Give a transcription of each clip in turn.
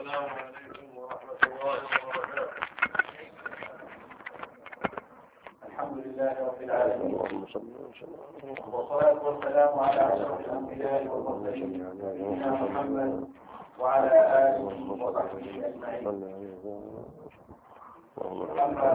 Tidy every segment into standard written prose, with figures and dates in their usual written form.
السلام عليكم ورحمة الله وبركاته. الحمد لله رب العالمين، والصلاة والسلام على أشرف الأنبياء والمرسلين سيدنا محمد وعلى آله وصحبه أجمعين. أما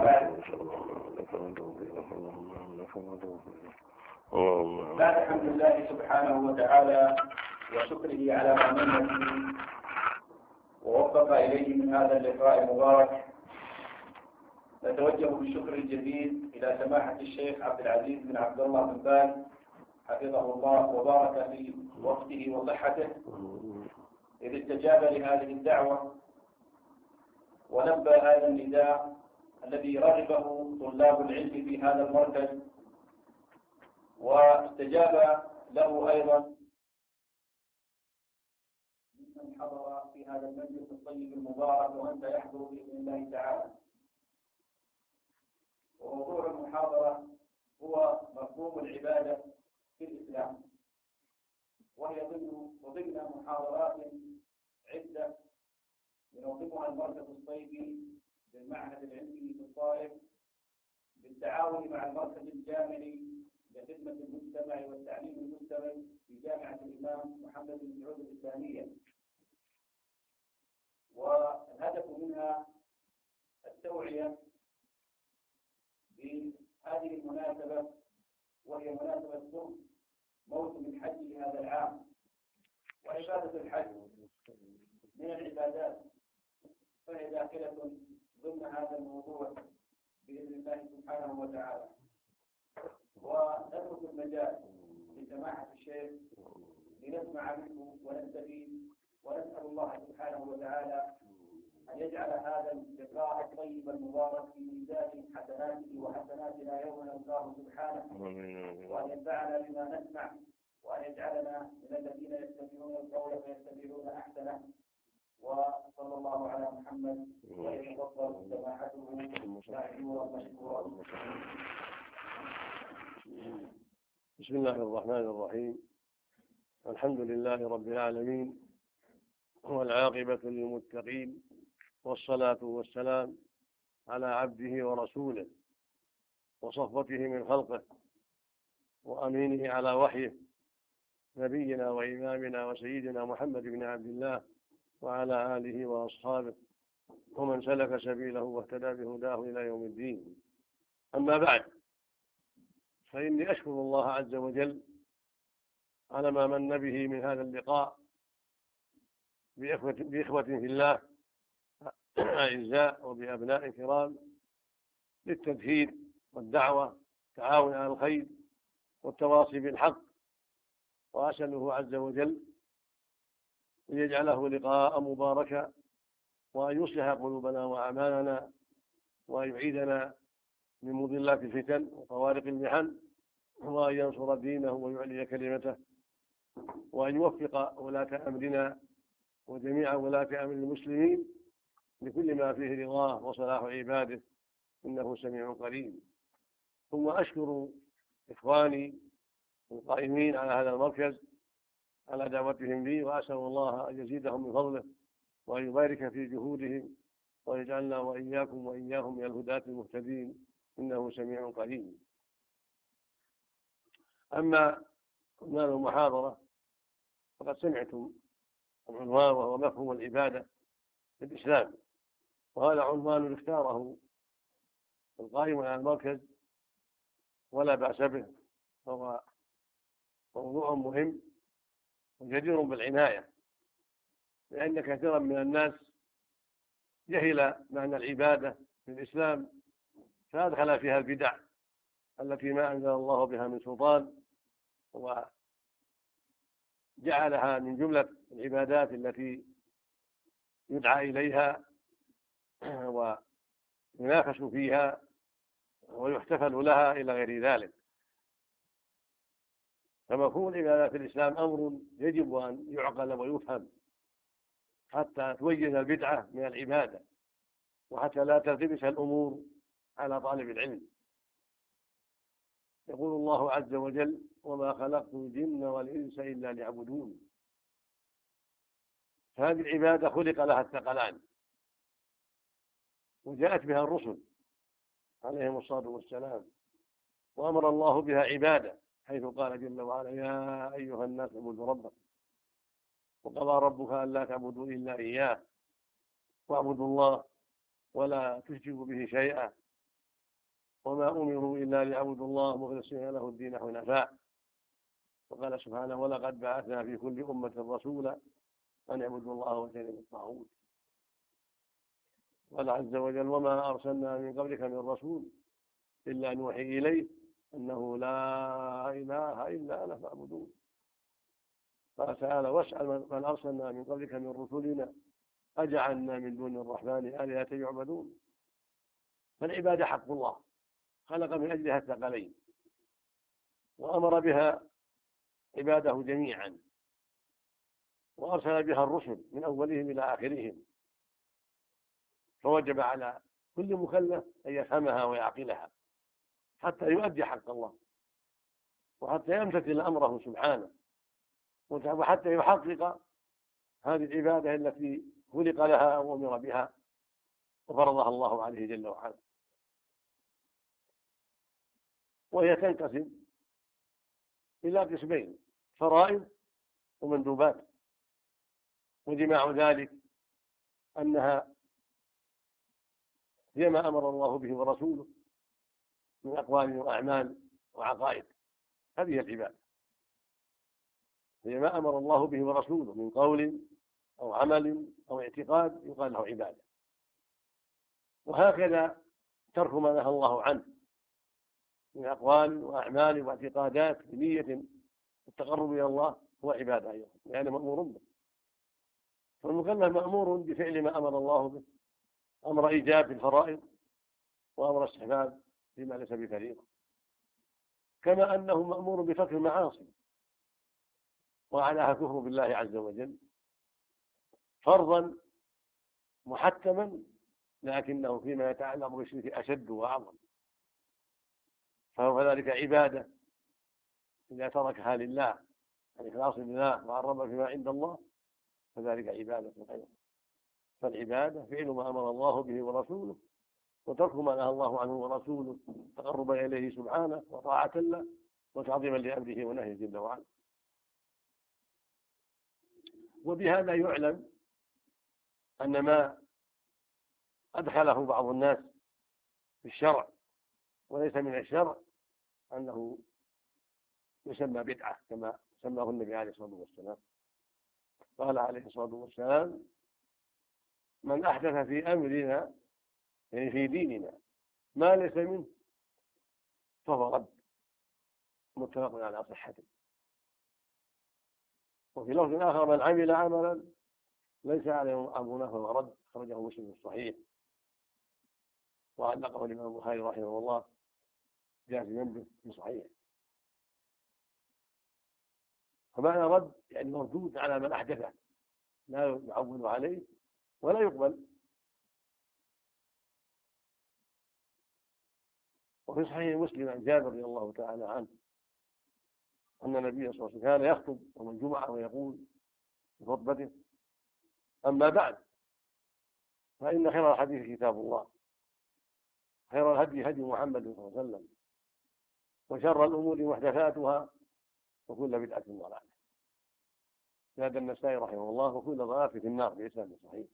بعد الحمد لله سبحانه وتعالى وشكره على ما من به ووفق إليه من هذا اللقاء المبارك، نتوجه بالشكر الجزيل إلى سماحة الشيخ عبد العزيز بن عبد الله بن باز حفظه الله وبارك في وقته وصحته، إذ استجاب لهذه الدعوة ولبى هذا النداء الذي رغبه طلاب العلم في هذا المركز، واستجاب له أيضا ممن حضر في هذا المجلس الطيب المبارك ومن سيحضر بإذن الله تعالى. وموضوع المحاضرة هو مفهوم العبادة في الإسلام، وهي ضمن محاضرات عدة ينظمها المركز الصيفي للمعهد العلمي في الطائف بالتعاون مع المركز الجامعي لخدمة المجتمع والتعليم المستمر في جامعة الإمام محمد بن سعود الإسلامية. والهدف منها التوعية بهذه المناسبة، وهي مناسبة قرب موسم الحج لهذا العام. وعبادة الحج من العبادات، فهي داخلة ضمن هذا الموضوع بإذن الله سبحانه وتعالى. ونترك المجال لسماحة الشيخ لنسمع منه ونستفيد، ونسأل الله سبحانه وتعالى أن يجعل هذا اللقاء الطيب المبارك في ميزان حسناته وحسناتنا يوم نلقاه سبحانه، وأن ينفعنا بما نسمع، وأن يجعلنا من الذين يستمعون القول فيتبعون أحسنه. وصلى الله على محمد ويتفضل سماحته مشكورا مشكورا. بسم الله الرحمن الرحيم. الحمد لله رب العالمين، والعاقبة للمتقين، والصلاة والسلام على عبده ورسوله وصفوته من خلقه وأمينه على وحيه، نبينا وإمامنا وسيدنا محمد بن عبد الله وعلى آله وأصحابه ومن سلك سبيله واهتدى بهداه إلى يوم الدين. أما بعد، فإني أشكر الله عز وجل على ما من به من هذا اللقاء بإخوة في الله أعزاء وبأبناء كرام للتذكير والدعوة، التعاون على الخير والتواصي بالحق. وأسأله عز وجل أن يجعله لقاء مباركا، وأن يصلح قلوبنا وأعمالنا، وأن يعيدنا من مضلات الفتن وطوارق المحن، وأن ينصر دينه ويعلي كلمته، وأن يوفق ولاة أمرنا وجميع ولاة أمر المسلمين لكل ما فيه رضاه وصلاح عباده، إنه سميع قريب. ثم أشكر إخواني القائمين على هذا المركز على دعوتهم لي، وأسأل الله أن يزيدهم من فضله وأن يبارك في جهودهم، ويجعلنا وإياكم وإياهم من الهداة المهتدين، إنه سميع قريب. أما عنوان المحاضرة فقد سمعتم العنوان، وهو مفهوم العبادة في الإسلام، وهذا عنوان اختاره القائم على المركز ولا بأس به. هو موضوع مهم وجدير بالعناية، لأن كثيرا من الناس جهل معنى العبادة في الإسلام، فأدخل فيها البدع التي ما أنزل الله بها من سلطان، وجعلها من جملة العبادات التي يدعى إليها وينافس فيها ويحتفل لها إلى غير ذلك. فمفهوم العبادة في الإسلام أمر يجب أن يعقل ويفهم حتى تميز البدعة من العبادة، وحتى لا تلتبس الأمور على طالب العلم. يقول الله عز وجل: وما خلقت الجن والإنس إلا ليعبدون. هذه العبادة خلق لها الثقلان، وجاءت بها الرسل عليهم الصلاة والسلام، وأمر الله بها عبادة، حيث قال جل وعلا: يا أيها الناس اعبدوا ربكم وقضى ربك ألا تعبدوا إلا إياه واعبدوا الله ولا تشركوا به شيئا وما أمروا إلا ليعبدوا الله مخلصين له الدين حنفاء. وقال سبحانه: ولقد بعثنا في كل أمة رسولا أن اعبدوا الله واجتنبوا الطاغوت. قال عز وجل: وما أرسلنا من قبلك من رسول إلا نوحي إليه أنه لا إله إلا أنا فاعبدون. قال تعالى: واسأل من أرسلنا من قبلك من رسلنا أجعلنا من دون الرحمن آلهة يعبدون. فالعبادة حق الله خلق من أجلها الثقلين، وأمر بها عباده جميعا، وأرسل بها الرسل من أولهم إلى آخرهم، فوجب على كل مكلف أن يفهمها ويعقلها حتى يؤدي حق الله، وحتى يمتثل أمره سبحانه، وحتى يحقق هذه العبادة التي خلق لها وأمر بها وفرضها الله عليه جل وعلا. وهي تنقسم إلى قسمين: فرائض ومندوبات. وجماع ذلك أنها هي ما أمر الله به ورسوله من أقوال وأعمال وعقائد، هذه العبادة، هي ما أمر الله به ورسوله من قول أو عمل أو اعتقاد يقال له عبادة. وهكذا ترك ما نهى الله عنه من أقوال وأعمال واعتقادات بنية التقرب إلى الله هو عبادة أيضا، يعني مأمور به. فالمكلف مأمور بفعل ما أمر الله به، أمر إيجاب الفرائض وأمر استحباب فيما ليس بفريضة، كما أنه مأمور بترك المعاصي وعلاها كفر بالله عز وجل فرضا محتما، لكنه فيما يتعلق بالشرك أشد وأعظم، فهو كذلك عبادة إذا تركها لله الإخلاص لله وعرض فيما عند الله، فذلك عبادة أيضا. فالعبادة فعل ما أمر الله به ورسوله، وترك ما نهى الله عنه ورسوله تقربا إليه سبحانه وطاعة له وتعظيما لأمره ونهيه جل وعلا. وبهذا يعلم أن ما أدخله بعض الناس في الشرع وليس من الشرع أنه يسمى بدعة، كما سماه النبي عليه الصلاة والسلام. قال عليه الصلاة والسلام: من أحدث في أمرنا، يعني في ديننا، ما ليس منه فهو رد. متفق على صحته. وفي لفظ آخر: من عمل عملا ليس عليه أمرنا فهو رد. خرجه مسلم الصحيح، وعلقه الإمام البخاري رحمه الله جازما به في صحيح. فمعنى رد يعني مردود على من أحدثه، لا يعول عليه ولا يقبل. وفي صحيح مسلم عن جابر رضي الله تعالى عنه أن النبي صلى الله عليه وسلم كان يخطب يوم الجمعة ويقول في خطبته: أما بعد، فإن خير الحديث كتاب الله، خير الهدي هدي محمد صلى الله عليه وسلم، وشر الأمور محدثاتها، وكل بدعة ضلالة. زاد النسائي رحمه الله: وكل ضلالة في النار، بإسناد صحيح.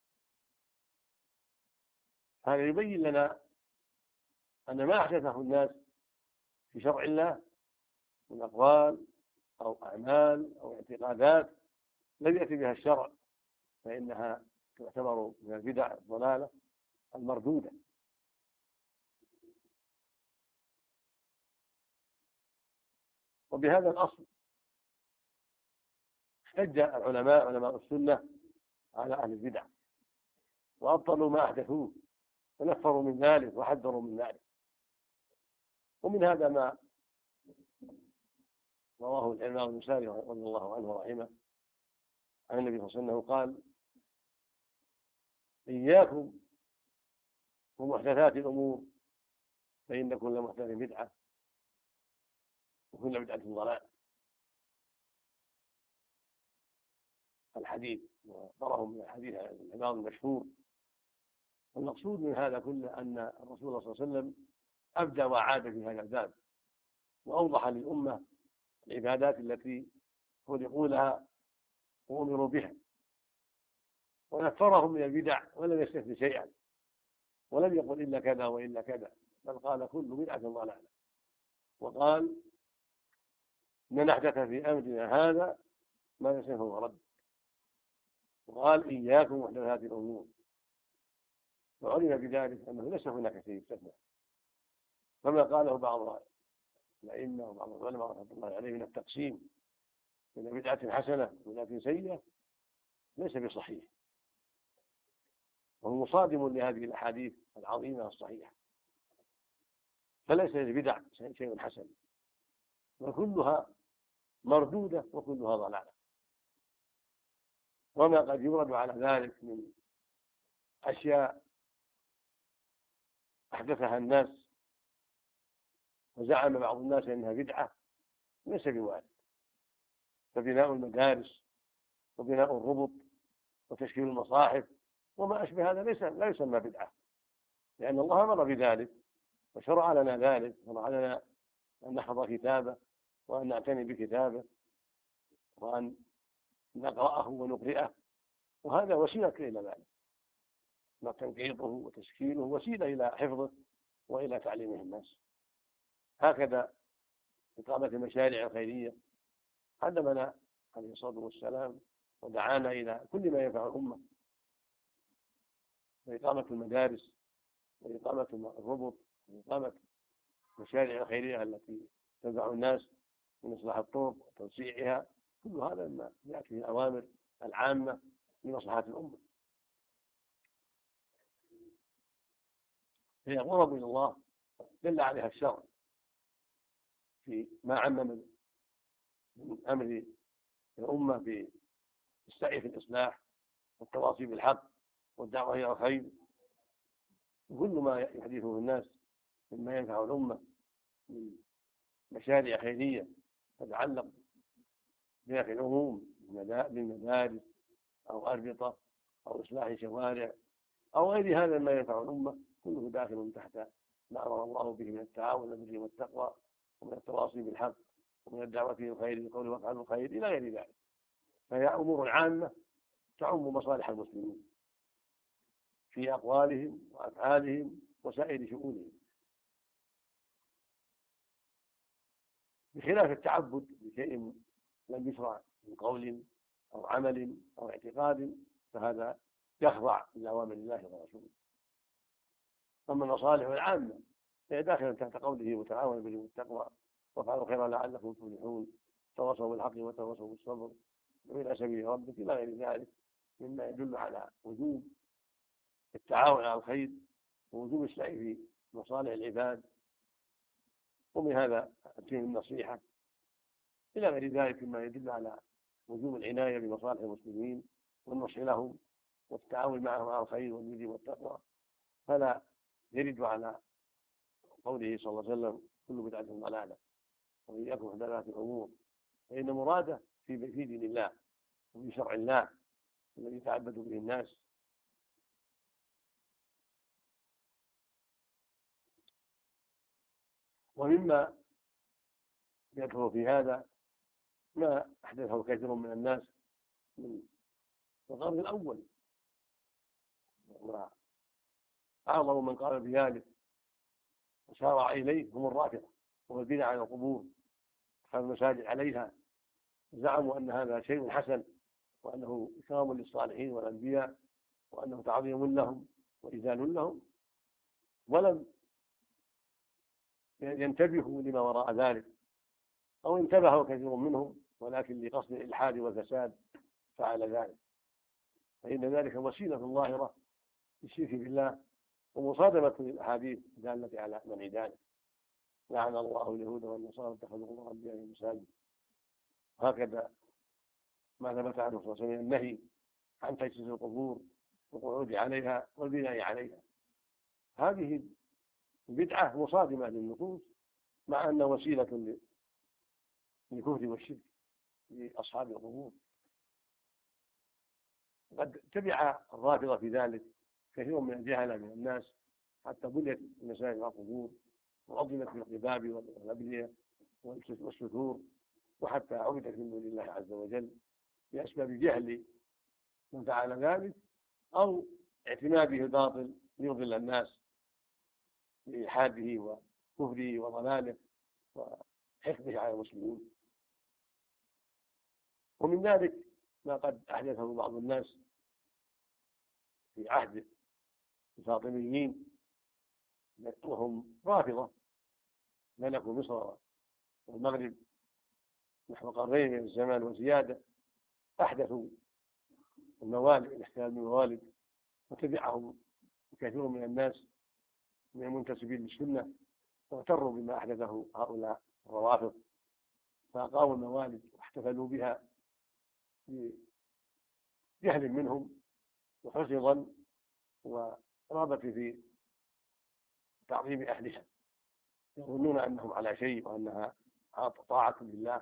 هذا يبين لنا أن ما أحدثه الناس في شرع الله من أقوال أو أعمال أو اعتقادات لم يأتي بها الشرع، فإنها تعتبر من البدع الضلالة المردودة. وبهذا الأصل احتج علماء السنة على أهل البدع وأبطلوا ما أحدثوه ونفروا من ذلك وحذروا من ذلك. ومن هذا ما رواه الإمام النسائي رضي الله عنه ورحمه عن النبي صلى الله عليه وسلم قال: إياكم ومحدثات الأمور فإن كل محدث بدعة وكل بدعة ضلالة. الحديث وضرهم من الحديث عن العباد المشهور. والمقصود من هذا كله أن الرسول صلى الله عليه وسلم أبدى وعاد في هذا الباب، وأوضح للأمة العبادات التي خلقوا لها وأمروا بها، ونفرهم من البدع ولم يستثن شيئا، ولم يقل إلا كذا وإلا كذا، بل قال كل بدعة ضلالة، وقال من أحدث في أمرنا هذا ما ليس فهو رد، وقال إياكم محدثات الأمور، وعلم بذلك أنه ليس هناك شيء يستثنى، كما قاله بعض الأئمة وبعض العلماء رحمة الله عليه من التقسيم بين بدعة حسنة وبدعة سيئة ليس بصحيح، وهو مصادم لهذه الأحاديث العظيمة الصحيحة. فليس للبدع شيء حسن، وكلها مردودة وكلها ضلالة، وما قد يورد على ذلك من أشياء أحدثها الناس وزعم بعض الناس أنها بدعة ليس بوارد. فبناء المدارس وبناء الربط وتشكيل المصاحف وما أشبه هذا لا يسمى بدعة، لأن الله أمر بذلك وشرع لنا ذلك، شرع لنا أن نحفظ كتابه وأن نعتني بكتابه وأن نقرأه ونقرئه، وهذا وسيلة إلى ذلك، تنقيطه وتشكيله وسيلة إلى حفظه وإلى تعليمه الناس. هكذا إقامة المشاريع الخيرية علمنا عليه الصلاة والسلام ودعانا إلى كل ما ينفع الأمة، وإقامة المدارس وإقامة الربط وإقامة المشاريع الخيرية التي تنفع الناس من إصلاح الطرق وتوسيعها، كل هذا ما يأتي من الأوامر العامة لمصلحة الأمة. هي قرب إلى الله دل عليها الشرع في ما عم من أمر الأمة بالسعي في الإصلاح والتواصي بالحق والدعوة إلى الخير، وكل ما يحدثه الناس مما ينفع الأمة من مشاريع خيرية تتعلق بنفع العموم بالمدارس أو أربطة أو إصلاح شوارع أو غير هذا ما ينفع الأمة، كله داخل تحت ما أمر الله به من التعاون على البر والتقوى ومن التواصي بالحق ومن الدعوة إلى الخير بالقول وافعلوا الخير إلى غير ذلك. فهي أمور عامة تعم مصالح المسلمين في أقوالهم وأفعالهم وسائر شؤونهم، بخلاف التعبد بشيء لم يشرع من قول أو عمل أو اعتقاد، فهذا يخضع لأوامر الله ورسوله. أما المصالح العامة فهي داخلة تحت قوله وتعاونوا بالبر والتقوى وافعلوا خيرا لعلكم تفلحون، تواصوا بالحق وتواصوا بالصبر وإلى سبيل ربك إلى غير ذلك مما يدل على وجوب التعاون على الخير ووجوب السعي في مصالح العباد، ومن هذا الدين النصيحة إلى غير ذلك مما يدل على وجوب العناية بمصالح المسلمين والنصح لهم والتعاون معهم على الخير والبر والتقوى. فلا يرد على قوله صلى الله عليه وسلم كل بدعة ضلالة وإياكم محدثات الأمور، فإن مراده في دين الله وفي شرع الله الذي يتعبد به الناس. ومما يدخل في هذا ما أحدثه كثير من الناس من القرن الأول، وأعظم من قال بذلك وسارع إليه هم الرافضة والبناء على القبور فالمساجد عليها، زعموا أن هذا شيء حسن وأنه إكرام للصالحين والأنبياء وأنه تعظيم لهم وإذلال لهم، ولم ينتبهوا لما وراء ذلك، أو انتبهوا كثير منهم ولكن لقصد الإلحاد والفساد فعل ذلك، فإن ذلك وسيلة ظاهرة للشرك بالله ومصادمة الأحاديث الدالة على منع ذلك. لعن الله اليهود والنصارى اتخذوا الله أنبياء المساجد. هكذا ما ثبت عنه صلى الله عليه وسلم النهي عن تجسيس القبور والقعود عليها والبناء عليها. هذه البدعة مصادمة للنصوص مع أن وسيلة للكفر والشرك لأصحاب القبور. قد تبع الرافضة في ذلك كثير من الجهلة من الناس، حتى بنيت المساجد والقبور وأظلمت بالقباب والأبنية والستور، وحتى عبدت من دون الله عز وجل بأسباب جهل من فعل ذلك أو اعتماده الباطل ليضل الناس بإلحاده وكفره وضلاله وحقده على المسلمين. ومن ذلك ما قد أحدثه بعض الناس في عهد الفاطميين وهم رافضة ملكوا مصر والمغرب نحو قرنين من الزمان وزيادة، أحدثوا الموالد، الاحتلال بالموالد، وتبعهم كثير من الناس من المنتسبين للسنة واغتروا بما أحدثه هؤلاء الروافض، فأقاموا الموالد واحتفلوا بها بجهل منهم وحسن ظن ورغبة في تعظيم أهلها، يظنون أنهم على شيء وأنها طاعة لله،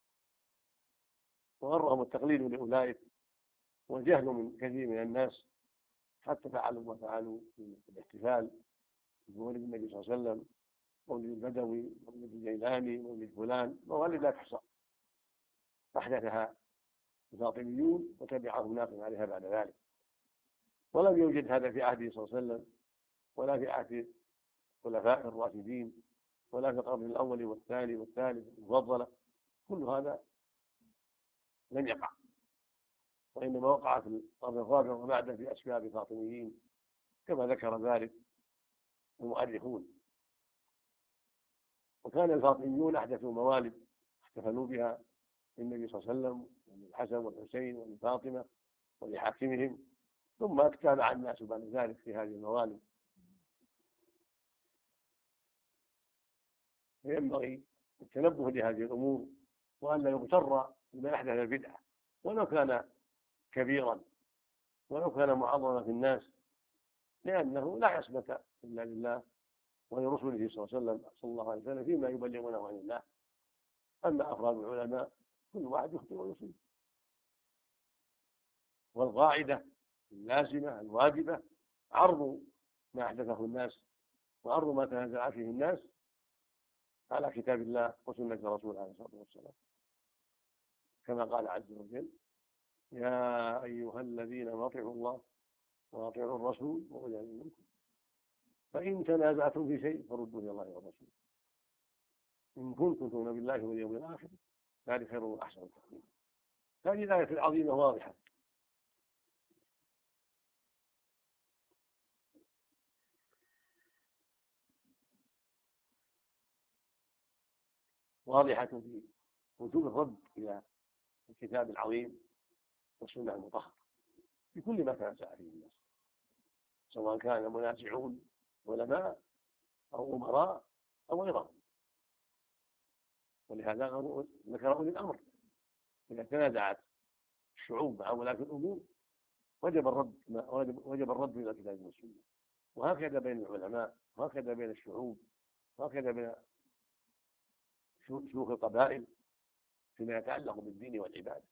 وغرهم التقليد لأولئك والجهل من كثير من الناس حتى فعلوا ما فعلوا في الاحتفال بمولد النبي صلى الله عليه وسلم، مولد البدوي، مولد الجيلاني، مولد فلان، موالد لا تحصى أحدثها الفاطميون وتبعهم ناس عليها بعد ذلك. ولم يوجد هذا في عهده صلى الله عليه وسلم ولا في عهد الخلفاء الراشدين ولا في القرن الأول والثاني والثالث المفضلة، كل هذا لم يقع، وإنما وقع في القرن الرابع وبعده في أسباب الفاطميين كما ذكر ذلك المؤرخون. وكان الفاطميون أحدثوا موالد احتفلوا بها للنبي صلى الله عليه وسلم وللحسن والحسين ولفاطمة ولحاكمهم، ثم اتبع الناس بعد ذلك في هذه الموالد. فينبغي التنبه لهذه الأمور وأن لا يغتر بما أحدث البدعة ولو كان كبيرا ولو كان معظما في الناس، لأنه لا عصمة إلا لله ولرسوله صلى الله عليه وسلم فيما يبلغونه عن الله. أما أفراد العلماء كل واحد يخطئ ويصيب، والقاعدة اللازمة الواجبة عرض ما أحدثه الناس وعرض ما تنازع فيه الناس على كتاب الله وسنة رسوله عليه الصلاة والسلام، كما قال عز وجل: يا أيها الذين أطيعوا الله وأطيعوا الرسول وأولي الأمر منكم فإن تنازعتم في شيء فردوه إلى الله والرسول إن كنتم تؤمنون بالله واليوم الآخر ذلك خير وأحسن تأويلا. هذه الآية العظيمة واضحة، واضحة في وجوب الرد إلى الكتاب العظيم والسنة المطهرة في كل ما تنازع فيه الناس، سواء كان منازعون علماء أو أمراء أو غيرهم. ولهذا ذكر أولي الأمر إذا تنازعت الشعوب مع ولاة الأمور وجب الرد إلى الكتاب والسنة، وهكذا بين العلماء وهكذا بين الشعوب وهكذا بين شيوخ القبائل فيما يتعلق بالدين والعبادة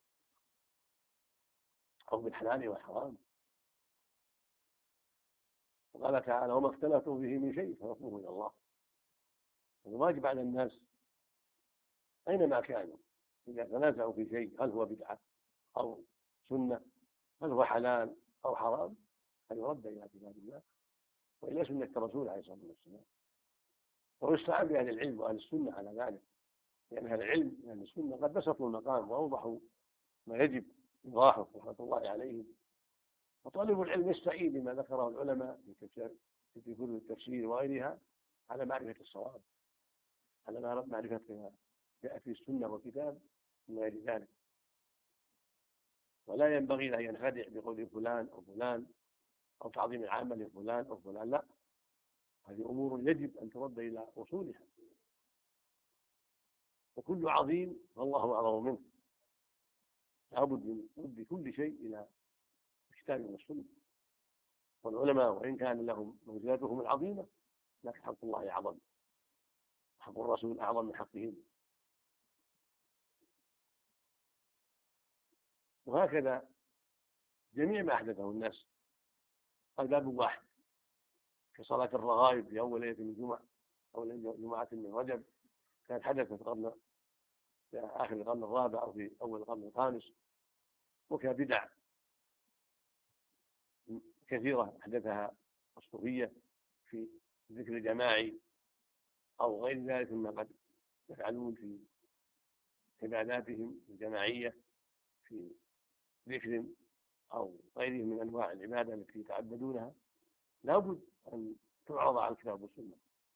أو بالحلال والحرام. وقال تعالى: وما اختلفتم به من شيء فحكمه إلى الله. الواجب على الناس أينما كانوا إذا تنازعوا في شيء، هل هو بدعة أو سنة، هل هو حلال أو حرام، أن يرد إلى كتاب الله وإلى سنة الرسول عليه الصلاة والسلام، ويستعان بأهل العلم وأهل السنة على ذلك، لأن أهل العلم وأهل السنة قد بسطوا المقام وأوضحوا ما يجب إيضاحه رحمة الله عليهم. وطالب العلم يستعين بما ذكره العلماء في كتب التفسير وغيرها على معرفة الصواب، على معرفة ما جاء في السنة والكتاب من غير ذلك. ولا ينبغي أن ينخدع بقول فلان أو فلان أو تعظيم العامة لفلان أو فلان، لا، هذه أمور يجب أن ترد إلى أصولها، وكل عظيم فالله أعظم منه، لابد من رد كل شيء إلى الكتاب والسنة. والعلماء وإن كان لهم منزلتهم العظيمة لكن حق الله أعظم، حق الرسول أعظم من حقهم. وهكذا جميع ما أحدثه الناس. الباب واحد، كصلاة الرغائب في أول ليلة من الجمعة أو جمعة من رجب، كانت حدثت في آخر القرن الرابع أو في أول القرن الخامس، وكبدع كثيرة أحدثها الصوفية في ذكر جماعي أو غير ذلك مما قد يفعلون في عباداتهم الجماعية في ذكر أو غيره من أنواع العبادة التي يتعبدونها. لا بد أن تعرض على الكتاب والسنة.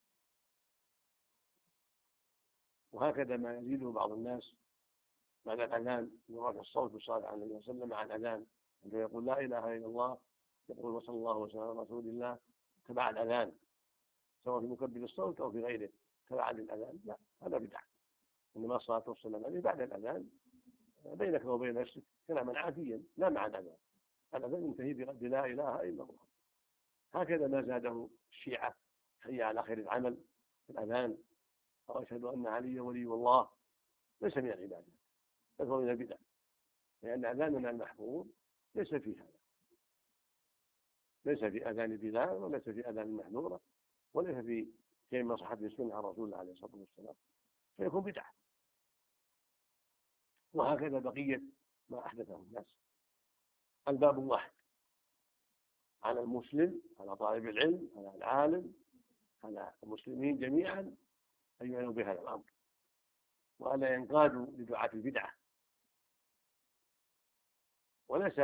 وهكذا ما يزيده بعض الناس بعد الأذان برفع الصوت والصلاة على النبي صلى الله عليه وسلم مع الأذان، عندما يقول لا إله إلا الله يقول وصلى الله وسلم على رسول الله تبع الأذان، سواء في مكبر الصوت أو في غيره تبع الأذان، لا، هذا بدعة. إنما الصلاة والسلام عليه بعد الأذان بينك وبين نفسك كلاما عاديا لا مع الأذان. الأذان ينتهي بلا إله إلا الله. هكذا ما زاده الشيعة حي على خير العمل في الأذان أو أشهد أن علي ولي الله، ليس من العبادة بل هو من البدع، لأن أذاننا المحفوظ ليس في هذا، ليس في أذان بلال وليس في أذان المحذورة وليس في شيء من صحة السنة عن رسول الله عليه الصلاة والسلام، فيكون بدعة. وهكذا بقية ما أحدثه الناس. الباب واحد، على المسلم، على طالب العلم، على العالم، على المسلمين جميعا أن يعنوا بهذا الأمر وألا ينقادوا لدعاة البدعة. وليس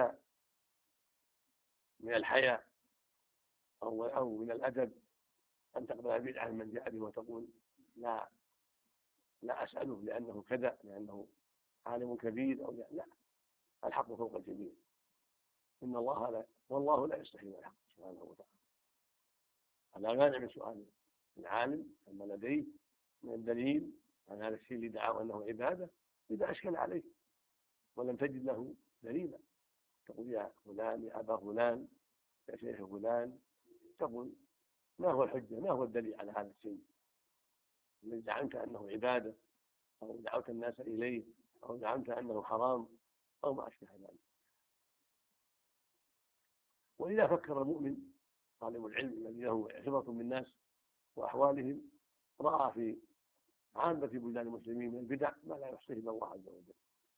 من الحياء أو من الأدب أن تقبل البدعة من جاء به وتقول لا أسأله لأنه كذا، لأنه عالم كبير أو لا. الحق فوق الجميع، إن الله والله لا يستحي من الحق سبحانه وتعالى. لا مانع من سؤال العالم عما لديه من الدليل عن هذا الشيء اللي دعاه أنه عبادة إذا أشكل عليه ولم تجد له دليلا، تقول يا فلان يا أبا فلان يا شيخ فلان، تقول ما هو الحجة، ما هو الدليل على هذا الشيء الذي زعمت أنه عبادة أو دعوت الناس إليه أو زعمت أنه حرام أو ما أشبه ذلك. وإذا فكر المؤمن طالب العلم الذي له خبرة بالناس وأحوالهم رأى في عامة بلدان المسلمين من البدع ما لا يحصيه إلا الله عز وجل،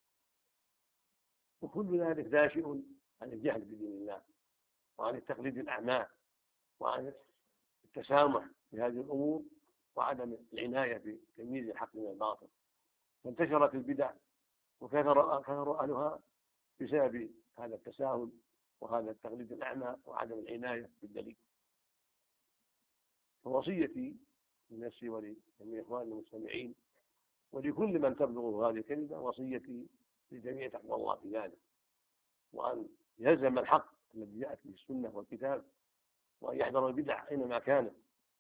وكل ذلك ناشئ عن الجهل بدين الله وعن التقليد الأعمى وعن التسامح في هذه الأمور وعدم العناية بتمييز الحق من الباطل، فانتشرت البدع وكثر أهلها بسبب هذا التساهل وهذا التقليد الأعمى وعدم العناية بالدليل. ووصيتي لنفسي ولجميع إخواننا المستمعين ولكل من تبلغه هذه الكلمة، وصيتي لجميع تقوى الله في ذلك، وأن يلزم الحق الذي جاءت به السنة والكتاب، وأن يحذر البدع أينما كانت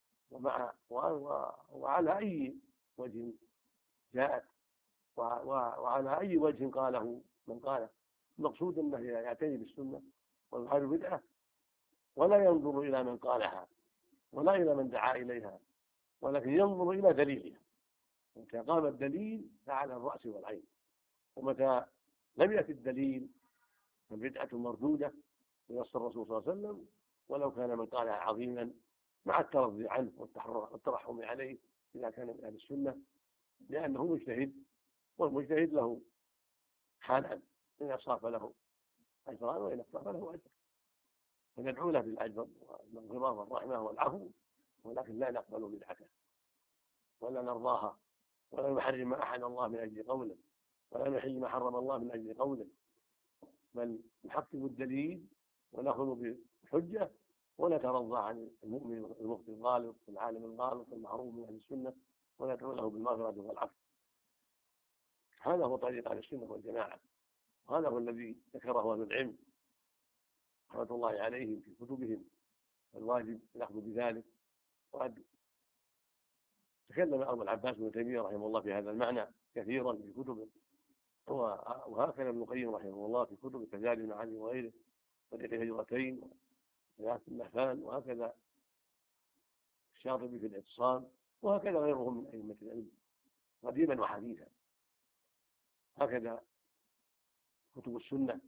وعلى أي وجه جاءت وعلى أي وجه قاله من قاله. المقصود أنه يعتني بالسنة ويحارب البدعة ولا ينظر إلى من قالها ولا إلى من دعا إليها، ولكن ينظر إلى دليلها. متى قام الدليل فعلى الرأس والعين، ومتى لم يأتي الدليل فالبدعة مردودة بنص الرسول صلى الله عليه وسلم ولو كان من قالها عظيما، مع الترضي عنه والترحم عليه إذا كان من أهل السنة، لأنه مجتهد والمجتهد له حالان، إن أصاب له أجران وإن أخطأ فله أجر، فندعو له بالأجر والمغفرة والرحمة والعفو، ولكن لا نقبل بدعته ولا نرضاها ولا نحرم ما أحل الله من أجل قوله ولا نحل ما حرم الله من أجل قوله، بل نحكم الدليل ونأخذ بالحجة ونترضى عن المؤمن المخطئ الغالط والعالم الغالط المعروف من أهل السنة وندعو له بالمغفرة والعفو. هذا هو طريق أهل السنة والجماعة، وهذا هو الذي ذكره أهل العلم رحمة الله عليهم في كتبهم، والواجب الأخذ بذلك. وقد تكلم أبو العباس بن تيمية رحمه الله في هذا المعنى كثيرا في كتبه، وهكذا ابن القيم رحمه الله في كتبه كزاد المعاني وغيره، طريق الهجرتين وإغاثة النهفان، وهكذا الشاطبي في الاعتصام، وهكذا غيرهم من أئمة العلم قديما وحديثا. هكذا كتب السنة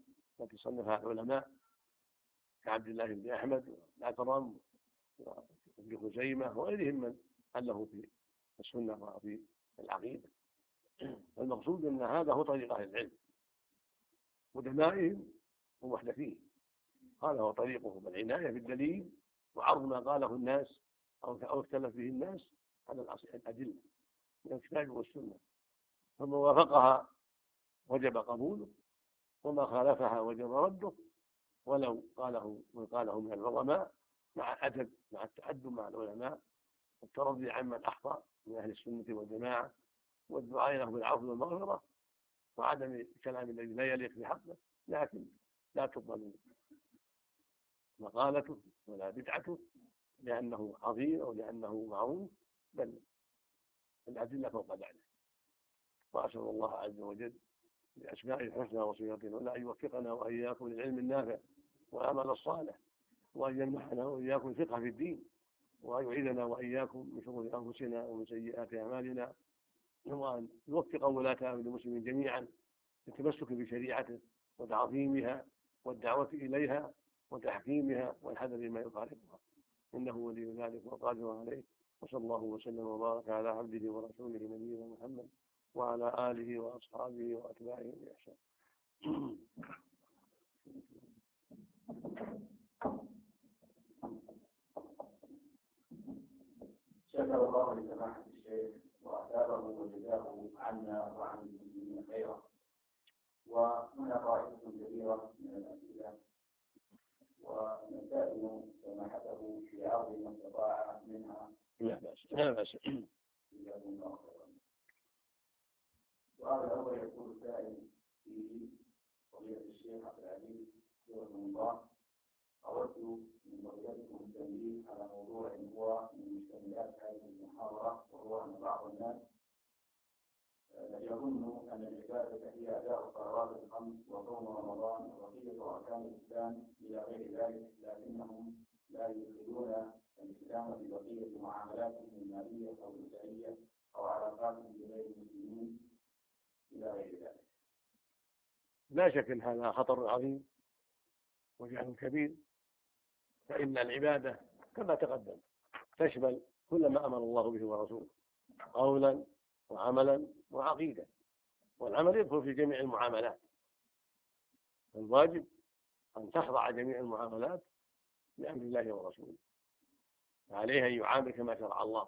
التي صنفها العلماء كعبد الله بن أحمد الأكرم وابن خزيمة وغيرهم من ألفوا في السنة وفي العقيدة. المقصود أن هذا هو طريق أهل العلم قدمائهم ومحدثين، هذا هو طريقهم، العناية بالدليل وعرض ما قاله الناس أو اختلف به الناس على الأدلة من الكتاب والسنة، فمن وافقها وجب قبوله وما خالفها وجب رده، ولو قاله من قاله من العظماء، مع الأدب مع التأدب مع العلماء والترضي عمن أخطأ من أهل السنة والجماعة والدعاء له بالعفو والمغفرة وعدم الكلام الذي لا يليق بحقه، لكن لا تقبل مقالته ولا بدعته لأنه عظيم أو لأنه معروف، بل الأدلة فوق ذلك. وأسأل الله عز وجل بأسمائه الحسنى وصفاته العلى أن يوفقنا وإياكم للعلم النافع والعمل الصالح، وأن يمنحنا وإياكم الفقه في الدين، وأن يعيذنا وإياكم من شرور أنفسنا ومن سيئات أعمالنا، وأن يوفق ولاة أمر المسلمين جميعا للتمسك بشريعته وتعظيمها والدعوة إليها وتحكيمها والحذر مما يخالفها، إنه ولي ذلك والقادر عليه. وصلى الله وسلم وبارك على عبده ورسوله نبينا محمد وعلى آله وأصحابه وأتباعه بإحسان. شكر الله لسماحة الشيخ وأثابه وجزاه عنا وعن المسلمين خيرا. وهنا طائفة كبيرة من الأسئلة ونستأذن سماحته في عرض ما استطاع منها. لا بأس لا بأس. السؤال الأول يقول السائل فيه فضيلة الشيخ عبد العزيز حفظه الله: أردت من فضيلتكم التنبيه على موضوع هو من مشتملات هذه المحاضرة، وهو أن بعض الناس يظن أن العبادة هي أداء الصلوات الخمس وصوم رمضان وبقية أركان الإسلام إلى غير ذلك، لكنهم لا يدخلون الإسلام في بقية معاملاتهم المالية أو الأسرية أو علاقاتهم بغير المسلمين إلى غير ذلك. لا شك أن هذا خطر عظيم وجهل كبير، فإن العبادة كما تقدم تشمل كل ما أمر الله به ورسوله قولا وعملا وعقيدة، والعمل يدخل في جميع المعاملات، الواجب أن تخضع جميع المعاملات لأمر الله ورسوله، عليه أن يعامل كما شرع الله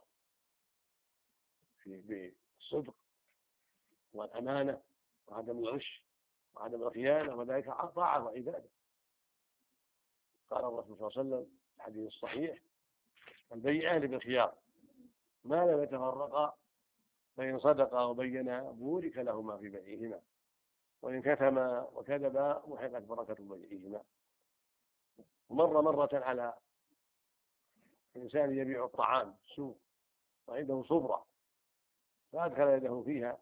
بالصدق والأمانة وعدم الغش وعدم الخيانة، وذلك طاعة وعبادة. قال الرسول صلى الله عليه وسلم في الحديث الصحيح: البيعان بالخيار ما لم يتفرقا، فإن صدقا وبينا بورك لهما في بيعهما، وإن كتما وكذبا محقت بركة بيعهما. مر مرة على إنسان يبيع الطعام في السوق وعنده صبرة، فأدخل يده فيها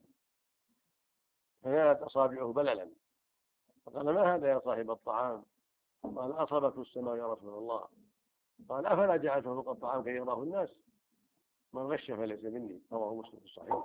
فنالت أصابعه بللا، فقال: ما هذا يا صاحب الطعام؟ قال: أصابته السماء يا رسول الله. قال: أفلا جعلته فوق الطعام كي يراه الناس؟ من غش فليس مني. رواه مسلم في الصحيح.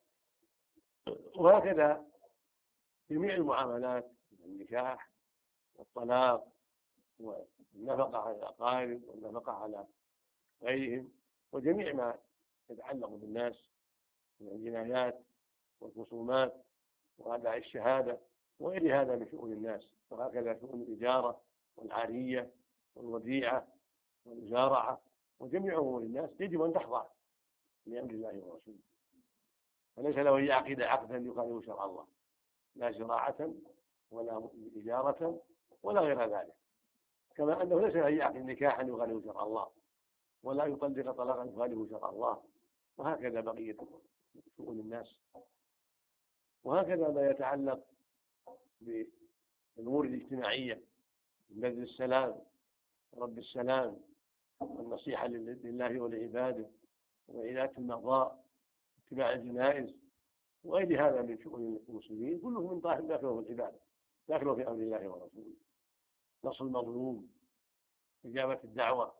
وهكذا جميع المعاملات، النكاح والطلاق والنفقة على الأقارب والنفقة على غيرهم وجميع ما يتعلق بالناس من الجنايات والخصومات وأداء الشهادة وغير هذا من شؤون الناس، وهكذا شؤون الإجارة والعارية والوديعة والمزارعة وجميع أمور الناس يجب أن تخضع لأمر الله ورسوله، فليس له أن يعقد عقدا يخالف شرع الله، لا زراعة ولا إجارة ولا غير ذلك، كما أنه ليس له أن يعقد نكاحا يخالف شرع الله ولا يطلق طلاقا يخالف شرع الله، وهكذا بقية شؤون الناس. وهكذا ما يتعلق بالأمور الاجتماعية، بذل السلام ورد السلام والنصيحة لله ولعباده وإعادة المرضى واتباع الجنائز وغير هذا من شؤون المسلمين، كله من طاهر داخله في العبادة، داخله في أمر الله ورسوله، نصر المظلوم، إجابة الدعوة،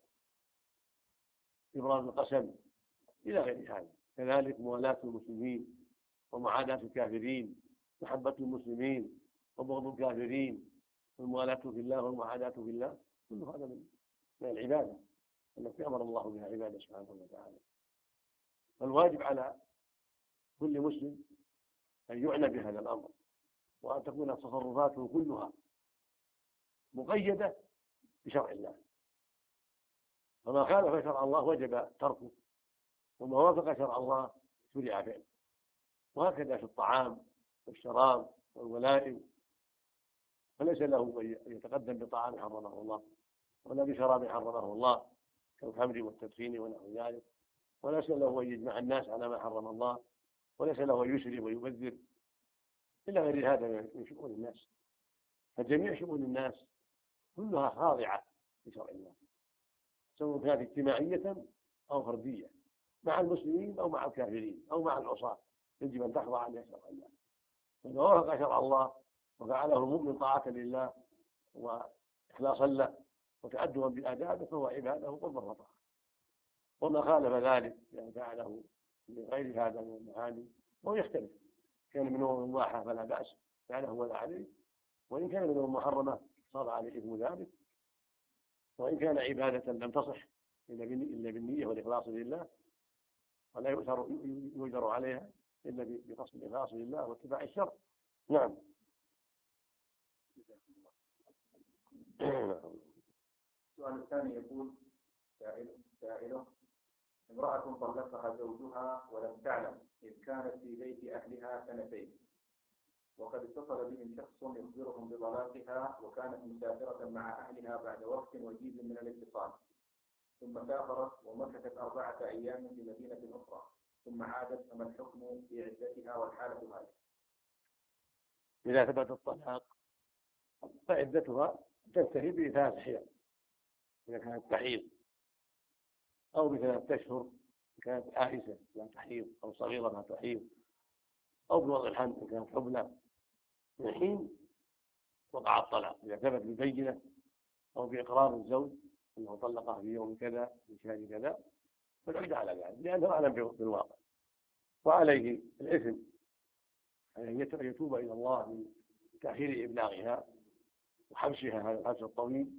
إبراز القسم إلى غير هذا. كذلك موالاة المسلمين ومعاداة الكافرين، محبة المسلمين وبغض الكافرين والموالاة في الله والمعاداة في الله، كل هذا من العبادة التي أمر الله بها عباده سبحانه وتعالى. فالواجب على كل مسلم أن يعنى بهذا الأمر، وأن تكون تصرفاته كلها مقيدة بشرع الله، فما خالف شرع الله وجب تركه، وما وافق شرع الله شرع فعله. وهكذا في الطعام والشراب والولائم، فليس له أن يتقدم بطعام حرمه الله ولا بشراب حرمه الله كالخمر والتدخين ونحو ذلك، وليس له أن يجمع الناس على ما حرم الله، وليس له أن يسرف ويبذر إلى غير هذا من شؤون الناس. فجميع شؤون الناس كلها خاضعة لشرع الله، سواء كانت اجتماعية أو فردية، مع المسلمين أو مع الكافرين أو مع العصاة، يجب أن تخضع لشرع الله. فإذا وافق شرع الله وفعله المؤمن طاعة لله وإخلاصا له وتأدبا بآدابه فهو عباده قربا وطاعة. وما خالف ذلك يعني فعله بغير هذا من المعاني وهو يختلف، كان منه مباحة فلا بأس فعله ولا عليه، وإن كان منه محرمة صار عليه إثم ذلك، وإن كان عبادة لم تصح إلا بالنية والإخلاص لله، ولا يؤجر عليها إلا بقصد الإخلاص لله واتباع الشرع. نعم. السؤال الثاني يقول سائله: امرأة طلقها زوجها ولم تعلم إذ كانت في بيت أهلها 2 وقد اتصل بهم شخص يخبرهم بطلاقها، وكانت مسافرة مع أهلها بعد وقت وجيز من الاتصال، ثم سافرت ومكثت 4 أيام في مدينة أخرى ثم عادت، فما الحكم في عدتها والحالة هذه؟ إذا ثبت الطلاق فعدتها تنتهي ب3 أحيان إذا كانت تحيض، أو ب3 أشهر إذا كانت عائسة لا تحيض، أو صغيرة لا تحيض، أو بوضع الحمل إذا كانت حبلى، من حين وقع الطلاق إذا ثبت ببينة أو بإقرار الزوج أنه طلقها في يوم كذا في شهر كذا، فالعدة على ذلك لأنه أعلم بالواقع. وعليه الإثم أن يتوب إلى الله بتأخير إبلاغها وحبسها هذا الحبس الطويل،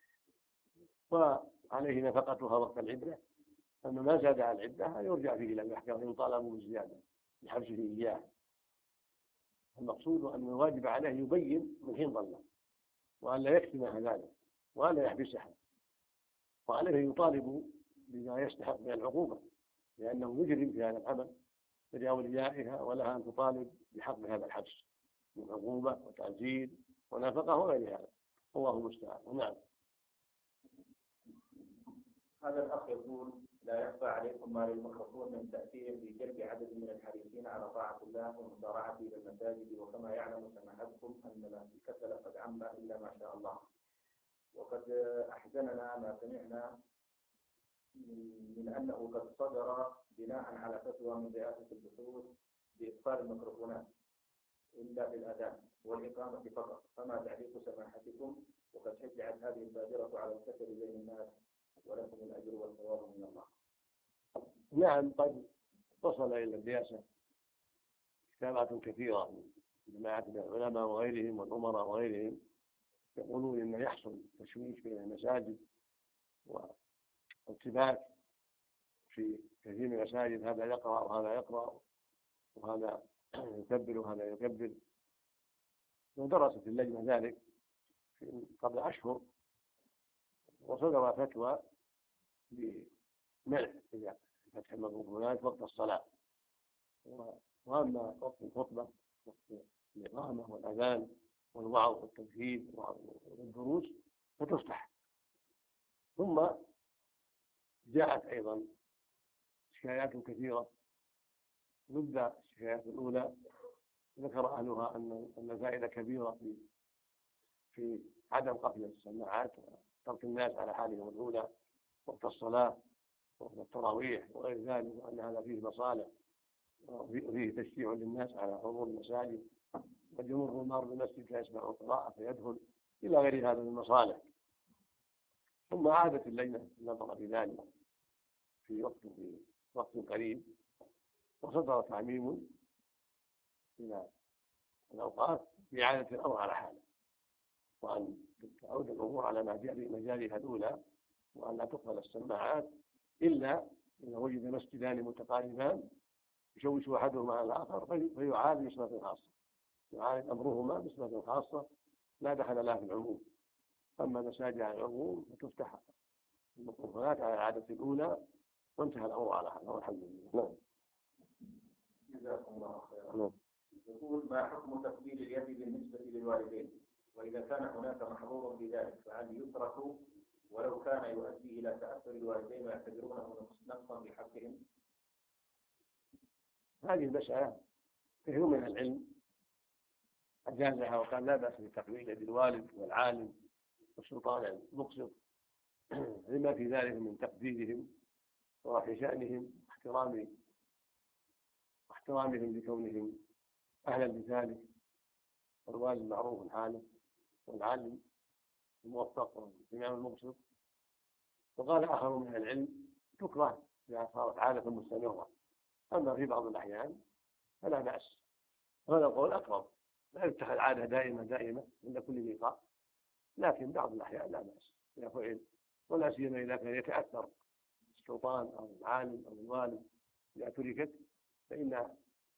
وعليه نفقتها وقت العدة. أما ما زاد على العدة يرجع فيه إلى المحكمة إن طالبوا بالزيادة بحبسه إياه. المقصود أن الواجب عليه يبين من حين طلق، وأن لا يكتمها ذلك، وأن لا يحبسها، وعليه يطالب بما يستحق من العقوبة، لأنه مجرم في هذا العمل لأوليائها، ولها أن تطالب بحق هذا الحبس من عقوبة وتعزيز ونفقة وغير هذا، الله المستعان. نعم. هذا الأخ يقول: لا يخفى عليكم ما للميكروفون من تأثير في جلب عدد من الحريصين على طاعة الله ومسارعته إلى المساجد، وكما يعلم سماحتكم أن الكسل قد عم إلا ما شاء الله، وقد أحزننا ما سمعنا من أنه قد صدر بناء على فتوى من رئاسة البحوث بإدخال الميكروفونات إلا في الأذان والإقامة فقط، فما تعليق سماحتكم؟ وقد شجعت هذه البادرة على الكسل بين الناس، ولكم الأجر والثواب من الله. نعم، قد وصل إلى الرئاسة كتابات كثيرة من جماعة العلماء وغيرهم والأمراء وغيرهم يقولون إن يحصل تشويش بين المساجد وارتباك في كثير من المساجد، هذا يقرأ وهذا يقرأ وهذا يكبر وهذا يكبر. ودرست اللجنة ذلك قبل أشهر، وصدر فتوى بمنع فتح الميكروفونات وقت الصلاة، وأما وقت الخطبة وقت الإقامة والأذان والوعظ والتمثيل والدروس فتفتح. ثم جاءت أيضا شكايات كثيرة ضد الشكايات الأولى، ذكر أهلها أن فائدة كبيرة في عدم قفل السماعات وترك الناس على حالهم الأولى وقت الصلاة وقت التراويح وغير ذلك، وأن هذا فيه مصالح وفيه تشجيع للناس على حضور المساجد، قد يمر المار بالمسجد فيسمع القراءة فيدخل إلى غير هذا من المصالح. ثم عادت اللجنة النظر في ذلك في وقت قريب، وصدر تعميم إلى الأوقات بإعادة الأمر على حاله، وأن تعود الأمور على مجالها الأولى، وأن لا تقبل السماعات إلا إذا وجد مسجدان متقاربان يشوش أحدهما على الآخر فيعاد بصفة خاصة، يعاد أمرهما بصفة خاصة لا دخل لها في العموم. أما مساجد على العموم فتفتح الميكروفونات على العادة الأولى وانتهى الأمر على هذا والحمد لله. نعم. جزاكم الله خيرا. يقول: ما حكم تقبيل اليد بالنسبة للوالدين؟ وإذا كان هناك محظور بذلك فهل يترك ولو كان يؤدي إلى تأثر الوالدين ويعتبرونه نقصا بحقهم؟ هذه المسألة كثير من العلم أجازها وقال لا بأس بتقبيل يد الوالد والعالم والسلطان المقسط لما في ذلك من تقديرهم ورفع شأنهم واحترامهم لكونهم أهلا لذلك، والوالد معروف حاله والعالم الموفق والإمام المقسط. وقال آخر من العلم تكره إذا صارت عادة مستمرة، أما في بعض الأحيان فلا بأس. هذا القول أقرب، لا يتخذ عادة دائمة عند كل لقاء، لكن بعض الأحيان لا بأس إذا فعل، ولا سيما إذا كان يتأثر السلطان أو العالم أو الوالد إذا تركت، فإن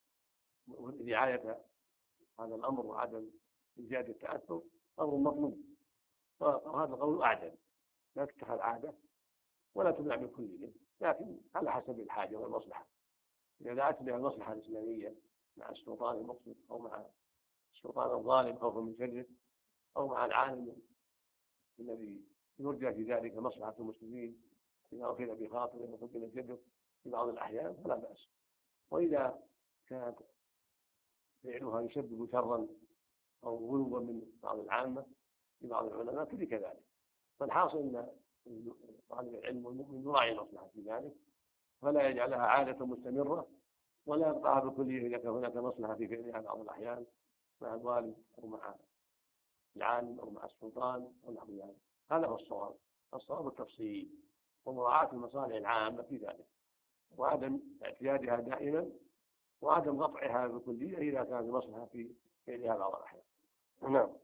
رعاية هذا الأمر وعدم إيجاد التأثر أمر مطلوب. وهذا القول أعدل، لا تتخذ عادة ولا تمنع من كلهم، لكن على حسب الحاجة والمصلحة. إذا دعت بها المصلحة الإسلامية مع السلطان المقسط أو مع السلطان الظالم خوفا من شره أو مع العالم الذي يرجى في ذلك مصلحة المسلمين إذا أخذ بخاطر وقبل جده في بعض الأحيان فلا بأس. وإذا كانت فعلها يسبب شرا أو غلوا من بعض العامة في بعض العلماء ترك ذلك. فالحاصل أن طالب العلم والمؤمن يراعي المصلحة في ذلك فلا يجعلها عادة مستمرة، ولا يقطعها بالكلية إذا كان هناك مصلحة في فعلها بعض الأحيان مع الوالد أو مع العالم أو مع السلطان أو نحو ذلك. هذا هو الصواب. الصواب التفصيل ومراعاة المصالح العامة في ذلك، وعدم اعتيادها دائما، وعدم قطعها بالكلية إذا كانت المصلحة في فعلها بعض الأحيان. نعم.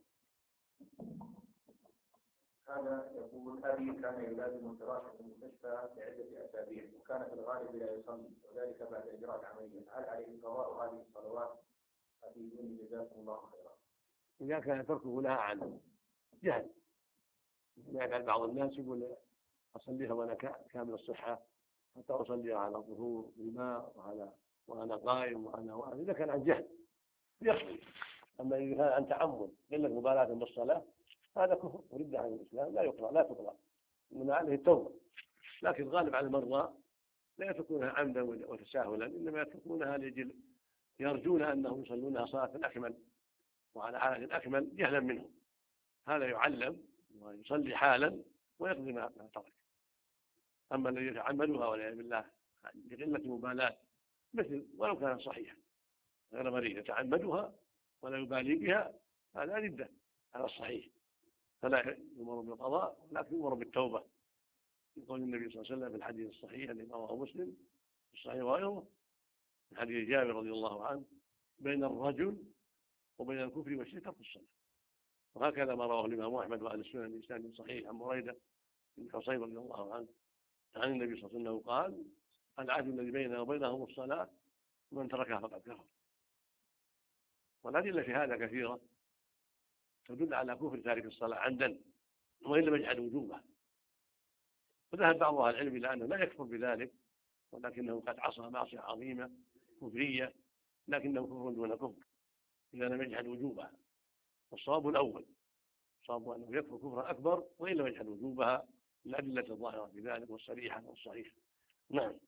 هذا يقول: أبي كان يلازم الفراش في المستشفى لعدة أسابيع، وكان في الغالب لا يصلي، وذلك بعد إجراء العملية، هل عليه قضاء هذه الصلوات؟ أفيدوني جزاكم الله خيرا. إذا كان تركه لها عن جهل، ما يفعل بعض الناس يقول أصليها وأنا كامل الصحة حتى أصلي على الظهور بالماء وأنا قائم وأنا إذا كان عن جهل يصلي. أما إذا كان عن تعمد قلة مبالاة بالصلاة هذا كفر ورد عن الإسلام، لا تقرأ، إنما عليه التوبة. لكن الغالب على المرضى لا يتركونها عمدا وتساهلا، إنما يتركونها لأجل يرجون أنهم يصلونها صلاة أكمل وعلى حالة أكمل جهلا منهم. هذا يعلم ويصلي حالا ويقضي ما ترك. أما الذي يتعمدها والعياذ بالله لقلة مبالاة، مثل ولو كان صحيحا غير مريض يتعمدها ولا يبالي بها، هذا ردة على الصحيح، فلا يؤمر بالقضاء ولكن يؤمر بالتوبة. يقول النبي صلى الله عليه وسلم في الحديث الصحيح الذي رواه مسلم في الصحيح وغيره من حديث جابر رضي الله عنه: بين الرجل وبين الكفر والشرك ترك الصلاة. وهكذا ما رواه الإمام أحمد وأهل السنن بإسناد صحيح عن بريدة بن حصيب رضي الله عنه عن النبي صلى الله عليه وسلم قال: العهد الذي بيننا وبينهم الصلاة، ومن تركها فقد كفر. والأدلة في هذا كثيرة تدل على كفر تارك الصلاة عمدا وإن لم يجعل وجوبها. وذهب بعض أهل العلم إلى أنه لا يكفر بذلك، ولكنه قد عصى معصية عظيمة كفرية، لكنه كفر دون كفر إذا لم يجعل وجوبها. والصواب الأول، الصواب أنه يكفر كفرا أكبر وإن لم يجعل وجوبها، الأدلة الظاهرة في ذلك والصريحة والصحيحة. نعم.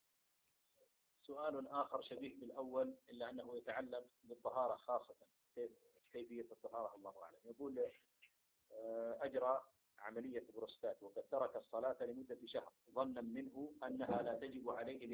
سؤال آخر شبيه بالأول إلا أنه يتعلق بالطهارة خاصة، كيفية الطهارة الله أعلم. يقول: أجرى عملية بروستات وقد ترك الصلاة لمدة شهر ظنا منه أنها لا تجب عليه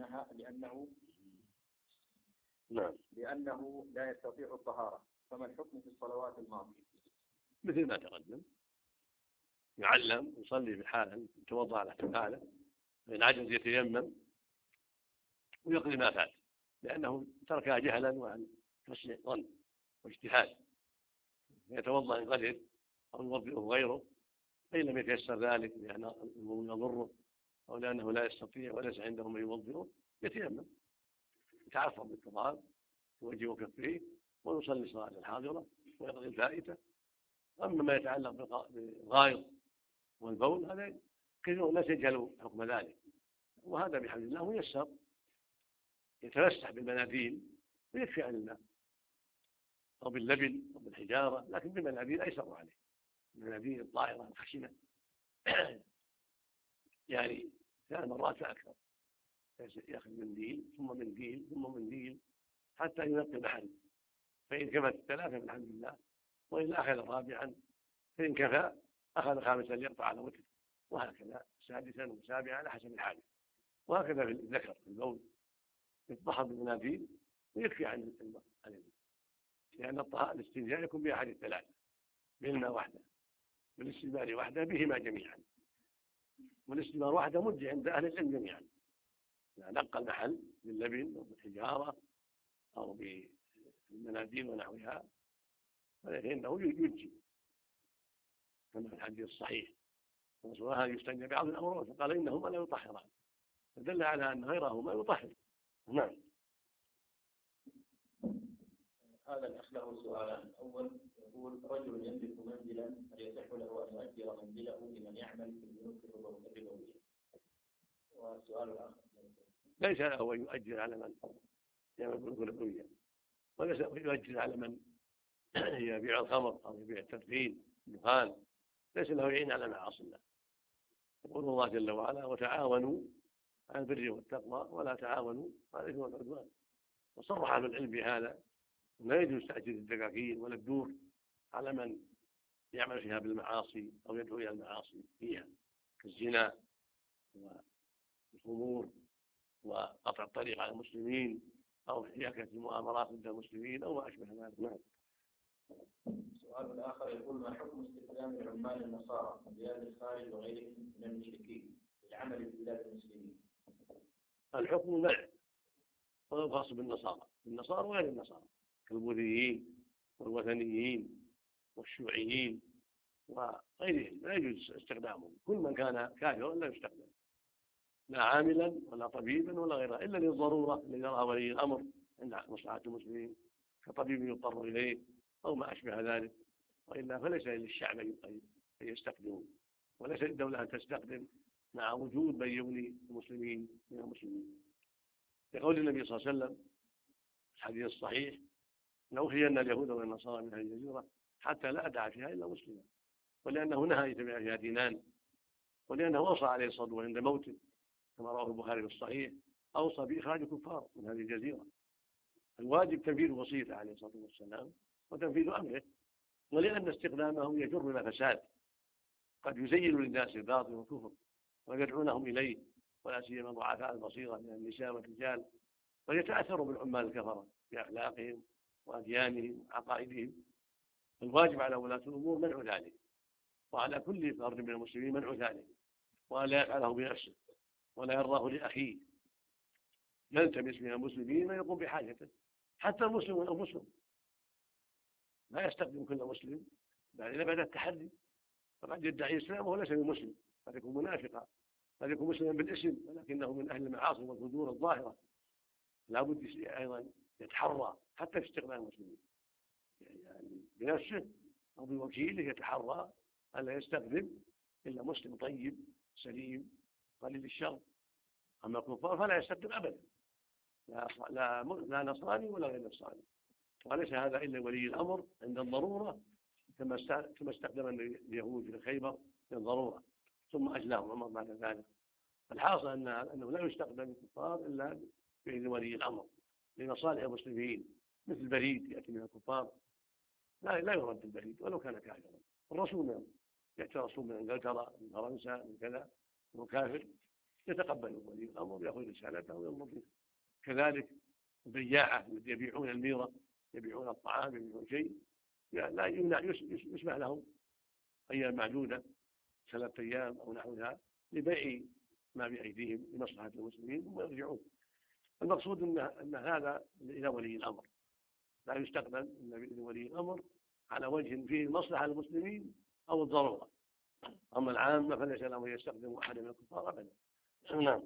لأنه لا يستطيع الطهارة، فما الحكم في الصلوات الماضية؟ مثل ما تقدم، يعلم يصلي بحاله، يتوضأ على حاله، فإن عجز يتيمم ويقضي ما فات، لأنه تركها جهلا وعن حسن ظن واجتهاد. يتوضأ إن قدر أو يوظفه غيره، فإن لم يتيسر ذلك لأن المؤمن يضره أو لأنه لا يستطيع وليس عنده من يوظفه، يتيمم يتعفر بالتراب ويوجه كفيه ويصلي الصلاة الحاضرة ويقضي الفائتة. أما ما يتعلق بالغائط والبول هذا كثير الناس يجهلوا حكم ذلك، وهذا بحمد الله ميسر، يتمسح بالمناديل ويكفي عن الماء، أو باللبن أو بالحجارة، لكن بالمناديل أيسر عليه، المناديل الطائرة الخشنة يعني 3 مرات فأكثر، يأخذ منديل ثم منديل ثم منديل حتى ينقي المحل، فإن كفت 3 فالحمد لله، وإلا أخذ رابعا، فإن كفى أخذ 5 ليقطع على وتر، وهكذا 6 و7 على حسب الحاجة. وهكذا في الذكر في البول يتطهر بالمناديل ويكفي عن الماء، لأن الاستنجاء يكون بأحد الثلاثة، بالماء وحده، بالاستجمار وحده، بهما جميعا. والاستجمار وحده مجزي عند أهل العلم جميعا، نقى المحل باللبن أو بالحجارة أو بالمناديل ونحوها فإنه يجزي، كما في الحديث الصحيح وهذا يستنجى بعض الأمر، فقال إنهما لا يطهران، فدل على أن غيرهما يطهر. نعم. هذا الأخ له سؤالان. أول يقول: رجل يملك منزلا، هل يصح له أن يؤجر منزله لمن يعمل في البنوك الربوية؟ والسؤال الآخر: ليس له أن يؤجر على من يعمل في البنوك الربوية، وليس يؤجر على من يبيع الخمر أو يبيع التدخين الدخان، ليس له يعين على معاصي الله. يقول الله جل وعلا: وتعاونوا على البر والتقوى ولا تعاونوا على الإثم والعدوان. وصرح أهل العلم بهذا، لا يجوز تأجير الدكاكين ولا الدور على من يعمل فيها بالمعاصي أو يدعو إلى المعاصي فيها، كالزنا والخمور وقطع الطريق على المسلمين أو حياكة المؤامرات ضد المسلمين أو ما أشبه ذلك. نعم. السؤال الآخر يقول: ما حكم استخدام العمال النصارى من بلاد الخارج وغيرهم من المشركين للعمل في بلاد المسلمين؟ الحكم منع، وهو خاص بالنصارى وغير النصارى، كالبوذيين والوثنيين والشيوعيين وغيرهم، لا يجوز استخدامهم. كل من كان كافرا لا يستخدم، لا عاملا ولا طبيبا ولا غيره، إلا للضرورة التي يراها ولي الأمر عند مصلحة المسلمين، كطبيب يضطر إليه أو ما أشبه ذلك، وإلا فليس للشعب أن يستخدمون، وليس للدولة أن تستخدم مع وجود من يولي المسلمين من المسلمين. لقول النبي صلى الله عليه وسلم في الحديث الصحيح: لأوفين اليهود والنصارى من هذه الجزيرة حتى لا أدع فيها إلا مسلما، ولأنه نهى يتبع فيها دينان، ولأنه وصى عليه الصلاة والسلام عند موته كما رواه البخاري في الصحيح أوصى بإخراج الكفار من هذه الجزيرة. الواجب تنفيذ وصيته عليه الصلاة والسلام وتنفيذ أمره، ولأن استخدامه يجر إلى فساد، قد يزين للناس الباطل والكفر ويدعونهم إليه، ولا سيما ضعفاء البصيرة من النساء والرجال، ويتأثروا بالعمال الكفرة بأخلاقهم وأديانهم وعقائدهم. الواجب على ولاة الأمور منع ذلك، وعلى كل فرد من المسلمين منع ذلك، ولا يفعله بنفسه ولا يرضاه لأخيه، يلتمس من المسلمين من يقوم بحاجته، حتى المسلم والمسلم لا يستخدم كل مسلم إذا بدأ التحدي، فقد يدعي الإسلام وهو ليس بمسلم، قد يكون منافقا، قد يكون مسلما بالاسم ولكنه من أهل المعاصي والفجور الظاهرة. لا بد أيضا يتحرى حتى في استقبال المسلمين، يعني بنفسه أو بوكيله يتحرى ألا يستخدم إلا مسلم طيب سليم قليل الشر. أما الكفار فلا يستخدم أبدا، لا نصراني ولا غير نصراني، وليس هذا إلا ولي الأمر عند الضرورة، كما استخدم اليهود في خيبر للضرورة ثم أجلاهم عمر بعد ذلك. الحاصل أنه لا يستخدم الكفار إلا بإذن ولي الأمر لمصالح المسلمين، مثل بريد يأتي من الكفار لا يرد البريد ولو كان كافرا. الرسول يأتي رسول من إنجلترا من فرنسا من كذا وكافر، يتقبل ولي الأمر يأخذ رسالته وينظر فيه. كذلك البياعة الذين يبيعون الميرة، يبيعون الطعام، يبيعون شيء، يعني لا يمنع، يسمح لهم أيام معدودة 3 أيام أو نحوها لبيع ما بأيديهم لمصلحة المسلمين ثم يرجعون. المقصود أن هذا إلى ولي الأمر، لا يستخدم إلا بإذن ولي الأمر على وجه فيه مصلحة للمسلمين أو الضرورة. أما العامة فليس له يستخدم أحد من الكفار أبدا. نعم.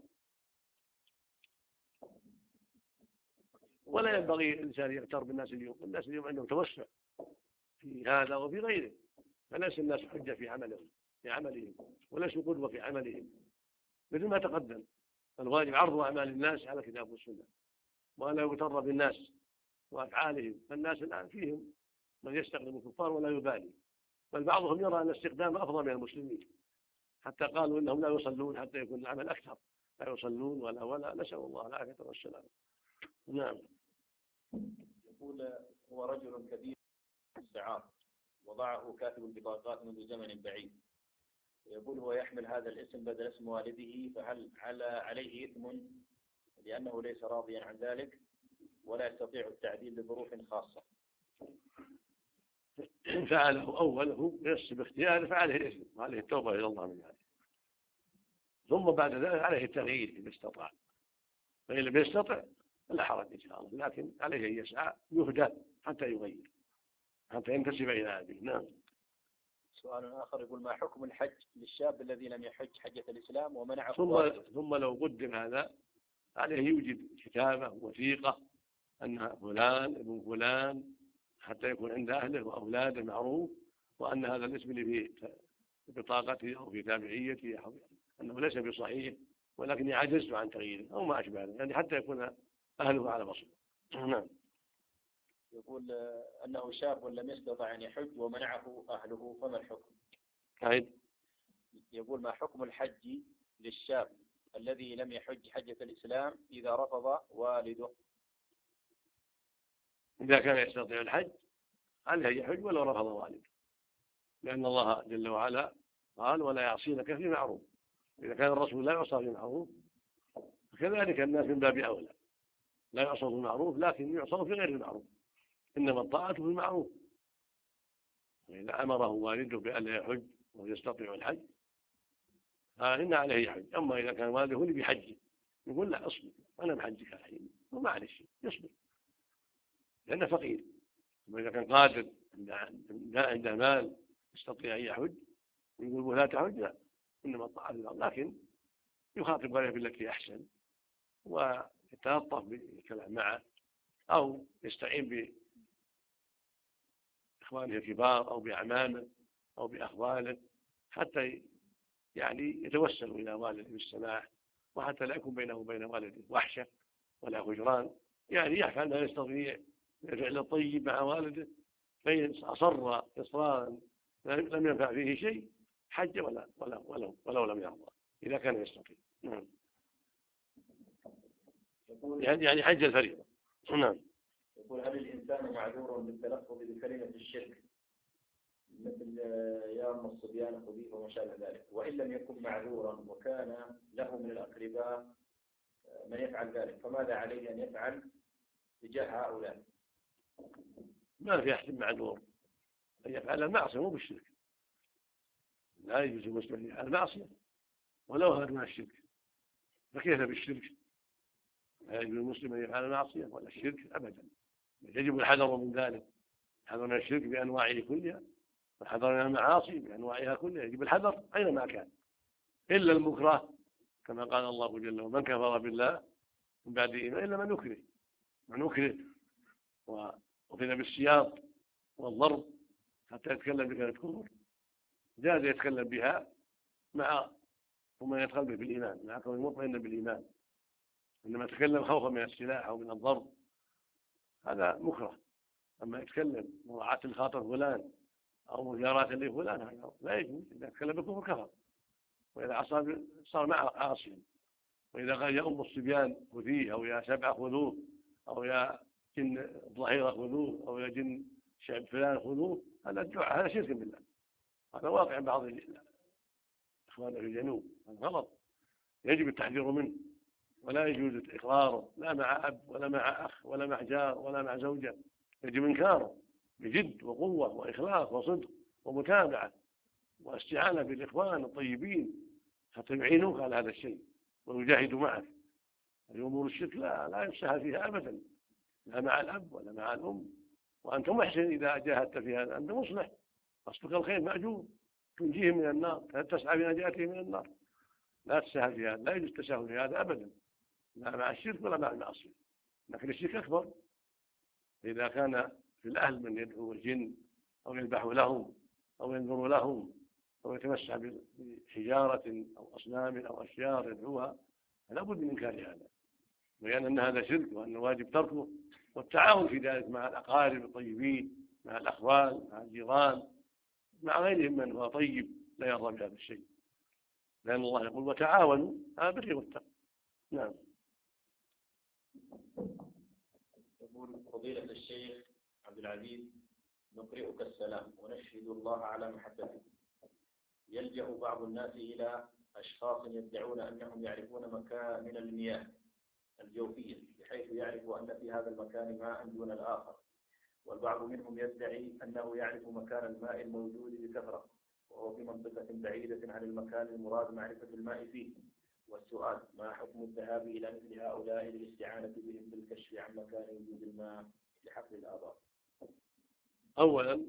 ولا ينبغي الإنسان يغتر بالناس اليوم. الناس اليوم عندهم توسع في هذا وفي غيره، فليس الناس حجة في عملهم وليسوا قدوة في عملهم. مثل ما تقدم الواجب عرض أعمال الناس على الكتاب والسنة، ولا يغتر بالناس وأفعالهم. فالناس الآن فيهم من يستخدم الكفار ولا يبالي، بل بعضهم يرى أن الاستخدام أفضل من المسلمين، حتى قالوا إنهم لا يصلون حتى يكون العمل أكثر، لا يصلون ولا نسأل الله العافية والسلام. نعم. يقول: هو رجل كبير السعار وضعه كاتب البطاقات منذ زمن بعيد، يقول هو يحمل هذا الاسم بدل اسم والده، فهل عليه إثم لأنه ليس راضيا عن ذلك ولا يستطيع التعديل لظروف خاصة؟ إن فعله أوله يس باختياره فعليه الإثم وعليه التوبة إلى الله من ذلك، ثم بعد ذلك عليه التغيير إذا استطاع، فإن لم يستطع لا حرج إن شاء الله، لكن عليه أن يسعى يهدى حتى يغير حتى ينتسب إلى أبيه. نعم. سؤال آخر يقول: ما حكم الحج للشاب الذي لم يحج حجة الإسلام ومنعه ثم لو قدم هذا عليه يوجد كتابة وثيقة أن فلان ابن فلان، حتى يكون عند أهله وأولاده معروف، وأن هذا الاسم اللي في بطاقته أو في تابعيته أنه ليس بصحيح ولكن يعجز عن تغييره أو ما أشبه، يعني حتى يكون أهله على بصيرة. نعم. يقول أنه شاب لم يستطع أن يحج ومنعه أهله، فما الحكم؟ عيد. يقول: ما حكم الحج للشاب الذي لم يحج حجة الإسلام إذا رفض والده؟ إذا كان يستطيع الحج عليه يحج ولو رفض والده، لأن الله جل وعلا قال: ولا يعصينك في معروف. إذا كان الرسول لا يعصى في معروف فكذلك الناس من باب أولى، لا يعصى في المعروف لكن يعصى في غير المعروف، إنما الطاعة في المعروف. وإذا أمره والده بأن لا يحج ويستطيع الحج فإن عليه يحج. أما إذا كان والده هو اللي بيحج يقول: لا اصبر أنا بحجك الحين، ومعلش يصبر لأنه فقير. أما إذا كان قادر عنده مال يستطيع أن يحج ويقول لا تحج، لا، إنما الطاعة لله، لكن يخاطب غيره بالتي أحسن ويتلطف بالكلام معه، أو يستعين بإخوانه الكبار أو بأعمامه أو بأخواله حتى يعني يتوسل إلى والده بالسماح، وحتى لا يكون بينه وبين والده وحشة ولا هجران، يعني يفعل ما يستطيع من الفعل الطيب مع والده، فإن أصر إصرارا لم ينفع فيه شيء حج ولو لم يرضى إذا كان يستطيع. نعم. يعني حج الفريضة. نعم. يقول: هل الإنسان معذور بالتلفظ بكلمة الشرك مثل يا أم الصبيان خذيه وما شابه ذلك، وإن لم يكن معذورا وكان له من الأقرباء من يفعل ذلك، فماذا عليه أن يفعل تجاه هؤلاء؟ ما في أحد معذور أن يفعل المعصية مو بالشرك، لا يجوز المسلم أن يفعل المعصية ولو هذا من الشرك، فكيف بالشرك؟ لا يجوز المسلم أن يفعل المعصية ولا الشرك أبدا، يجب الحذر من ذلك، الحذر من الشرك بأنواعه كلها والحذر من المعاصي بأنواعها كلها، يجب الحذر أينما كان إلا المكره، كما قال الله جل وعلا: من كفر بالله من بعد إيمان إلا من أكره وأخذ بالسياط والضرب حتى يتكلم بكلمة كفر، جاز يتكلم بها مع ومن يدخل به بالإيمان مع كونه مطمئنا بالإيمان، إنما يتكلم خوفا من السلاح أو من الضرب هذا مكره. أما يتكلم مراعاة لخاطر فلان أو مجاراة لفلان هذا لا يجوز، إذا يتكلم بالكفر كفر، وإذا عصى صار معه عاصيا. وإذا قال يا أم الصبيان خذيه، أو يا سبع خذوه، أو يا جن الظهيرة خذوه، أو يا جن شعب فلان خذوه، هذا شرك بالله، هذا واقع بعض إخواننا في الجنوب، هذا غلط يجب التحذير منه، ولا يجوز إقراره لا مع أب ولا مع أخ ولا مع جار ولا مع زوجة، يجب إنكاره بجد وقوة وإخلاص وصدق ومتابعة واستعانة بالإخوان الطيبين حتى يعينوك على هذا الشيء ويجاهدوا معك. أمور الشرك لا يفسح فيها أبدا، لا مع الأب ولا مع الأم، وأنت محسن إذا جاهدت في هذا، أنت مصلح، قصدك الخير مأجور، تنجيه من النار، تسعى بنجاته من النار. لا تساهل في هذا، لا يجوز التساهل في هذا أبدا، لا مع الشرك ولا مع المعصية. لكن الشرك أكبر إذا كان في الأهل من يدعو الجن أو يذبح لهم أو ينذر لهم أو يتمسح بحجارة أو أصنام أو أشجار يدعوها، فلا بد من إنكار هذا، بيان أن هذا شرك وأن واجب تركه، والتعاون في ذلك مع الأقارب الطيبين، مع الأخوال، مع الجيران، مع غيرهم من هو طيب لا يرضى بهذا الشيء، لأن الله يقول وتعاونوا على البر والتقوى. نعم. يقول فضيلة الشيخ عبد العزيز، نقرئك السلام ونشهد الله على محبته. يلجأ بعض الناس إلى أشخاص يدعون أنهم يعرفون مكان المياه الجوفية، بحيث يعرف أن في هذا المكان ماء دون الآخر، والبعض منهم يدعي أنه يعرف مكان الماء الموجود بكثرة وهو في منطقة بعيدة عن المكان المراد معرفة الماء فيه. والسؤال: ما حكم الذهاب إلى مثل هؤلاء للاستعانة بهم بالكشف عن مكان وجود الماء لحفل الآباء؟ أولا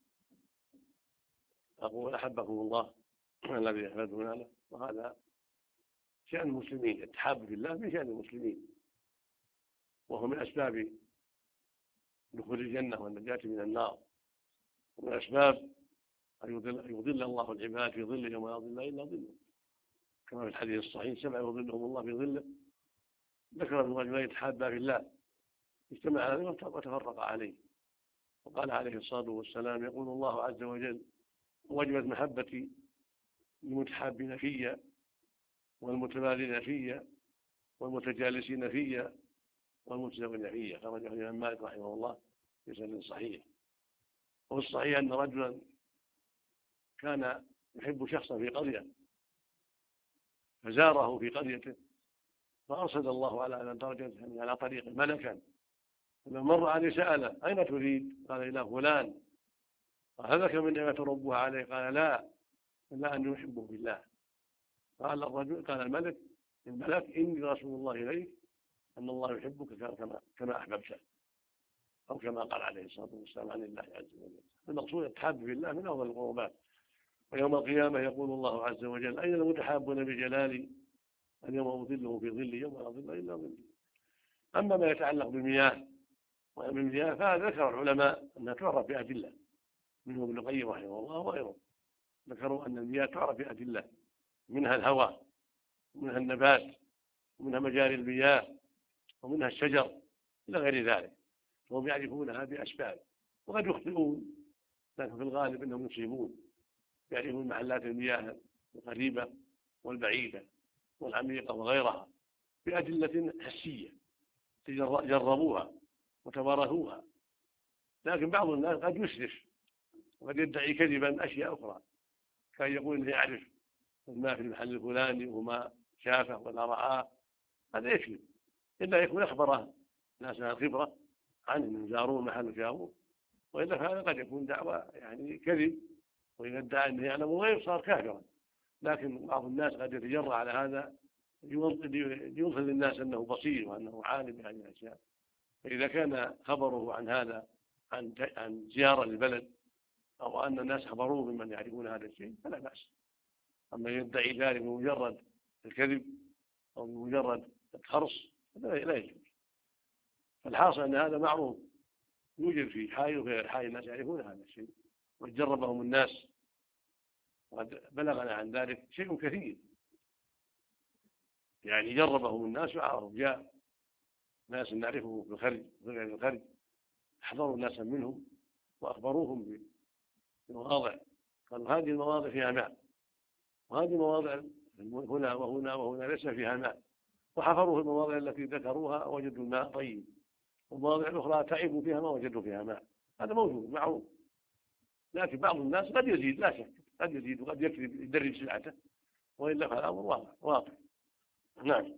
أقول أحبكم الله الذي أحببنا له، وهذا شأن المسلمين، التحاب في الله من شأن المسلمين، وهو من أسباب دخول الجنة والنجاة من النار، ومن أسباب أن يظل الله العباد في ظله يوم لا ظل إلا ظله، كما في الحديث الصحيح: 7 يظلهم الله في ظله. ذكر ابن رجلين يتحابا في الله، اجتمع على ذلك وتفرق عليه، وقال عليه الصلاة والسلام: يقول الله عز وجل: وجبت محبتي للمتحابين في والمتبادلين في والمتجالسين في والمتزوجين في. خرجه الإمام مالك رحمه الله في سند صحيح. وفي الصحيح أن رجلا كان يحب شخصا في قرية فزاره في قريته، فأرسل الله على درجته يعني على طريق ملكا، فلما مر عليه سأله: أين تريد؟ قال: إلى فلان. قال: هذاك من نعمة ربها عليه؟ قال: لا، إلا أن يحبه بالله. قال الرجل، قال الملك: إني رسول الله إليك أن الله يحبك كما أحببته، أو كما قال عليه الصلاة والسلام عن الله عز وجل. المقصود التحاب بالله من أفضل القربات. ويوم القيامة يقول الله عز وجل: أين المتحابون بجلالي؟ اليوم أظله في ظلي يوم لا ظل إلا ظلي. أما ما يتعلق بالمياه ومن المياه فهذا ذكر العلماء أنها تعرف بأدلة، منهم ابن القيم رحمه الله وغيره، ذكروا أن المياه تعرف بأدلة، منها الهواء ومنها النبات ومنها مجاري المياه ومنها الشجر إلى غير ذلك، وهم يعرفونها بأسباب، وقد يخطئون، لكن في الغالب أنهم يصيبون، يعرفون محلات المياه القريبة والبعيدة والعميقة وغيرها بأدلة حسية جربوها وتباركوها. لكن بعض الناس قد يسرف وقد يدعي كذبا أشياء أخرى، كان يقول إنه يعرف الماء في المحل الفلاني وما شافه ولا رآه، هذا يكذب، إلا يكون أخبره ناس على الخبرة عنه من زاروه محل شافوه، وإلا فهذا قد يكون دعوة يعني كذب، وإذا ادعى أنه يعلم الغيب صار كافرا. لكن بعض الناس قد يتجرأ على هذا ليظهر للناس أنه بصير وأنه عالم بهذه الأشياء. فإذا كان خبره عن هذا عن زيارة للبلد أو أن الناس خبروه ممن يعرفون هذا الشيء فلا بأس. أما يدعي ذلك بمجرد الكذب أو بمجرد الخرص لا يجوز. فالحاصل أن هذا معروف يوجد في حي وغير حي، الناس يعرفون هذا الشيء وجربهم الناس، وقد بلغنا عن ذلك شيء كثير، يعني جربهم الناس وعرفوا. جاء ناس نعرفه في الخارج وغير الخارج، احضروا ناسا منهم وأخبروهم بمواضع، قالوا هذه المواضع فيها ماء، وهذه المواضع هنا وهنا وهنا ليس فيها ماء، وحفروا في المواضع التي ذكروها وجدوا الماء طيب، والمواضع الأخرى تعبوا فيها ما وجدوا فيها ماء. هذا موجود معروف. لكن بعض الناس قد يزيد، لا شك قد يزيد وقد يكذب يدرج سلعته، وإلا فالأمر واضح. نعم.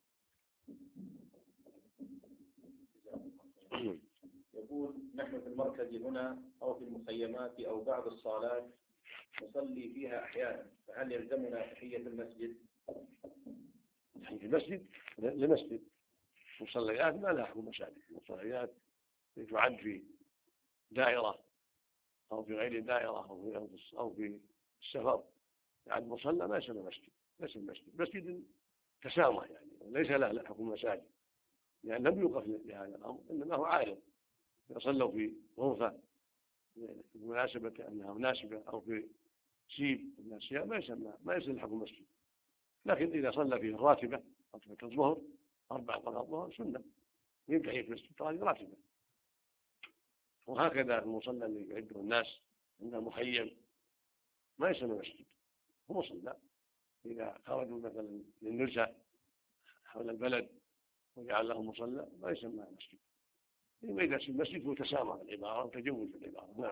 يقول: نحن في المركز هنا أو في المخيمات أو بعض الصالات نصلي فيها أحيانا، فهل يلزمنا تحية المسجد؟ تحية المسجد لمسجد، مصليات ما لها حكم مساجد. مصليات تعد في دائرة أو في غير دائرة أو في السفر يعني مصلى ما يسمى مسجد، ليس المسجد مسجد تسامح يعني، ليس له حكم مساجد، يعني لم يوقف لهذا الأمر، إنما هو عارض إذا صلوا في غرفة بمناسبة أنها مناسبة أو في شيب من الأشياء ما يصير الحكم مسجد. لكن إذا صلى فيه الراتبة راتبة الظهر 4 ركعات الظهر سنة ينتهي في المسجد هذه راتبة. وهكذا المصلى اللي يعده الناس عندها مخيم ما يسمى مسجد، هو مصلى. إذا خرجوا مثلا للنزهة حول البلد وجعل لهم مصلى ما يسمى مسجد. إذا اسم المسجد هو تسامح العبارة وتجوز العبارة. نعم.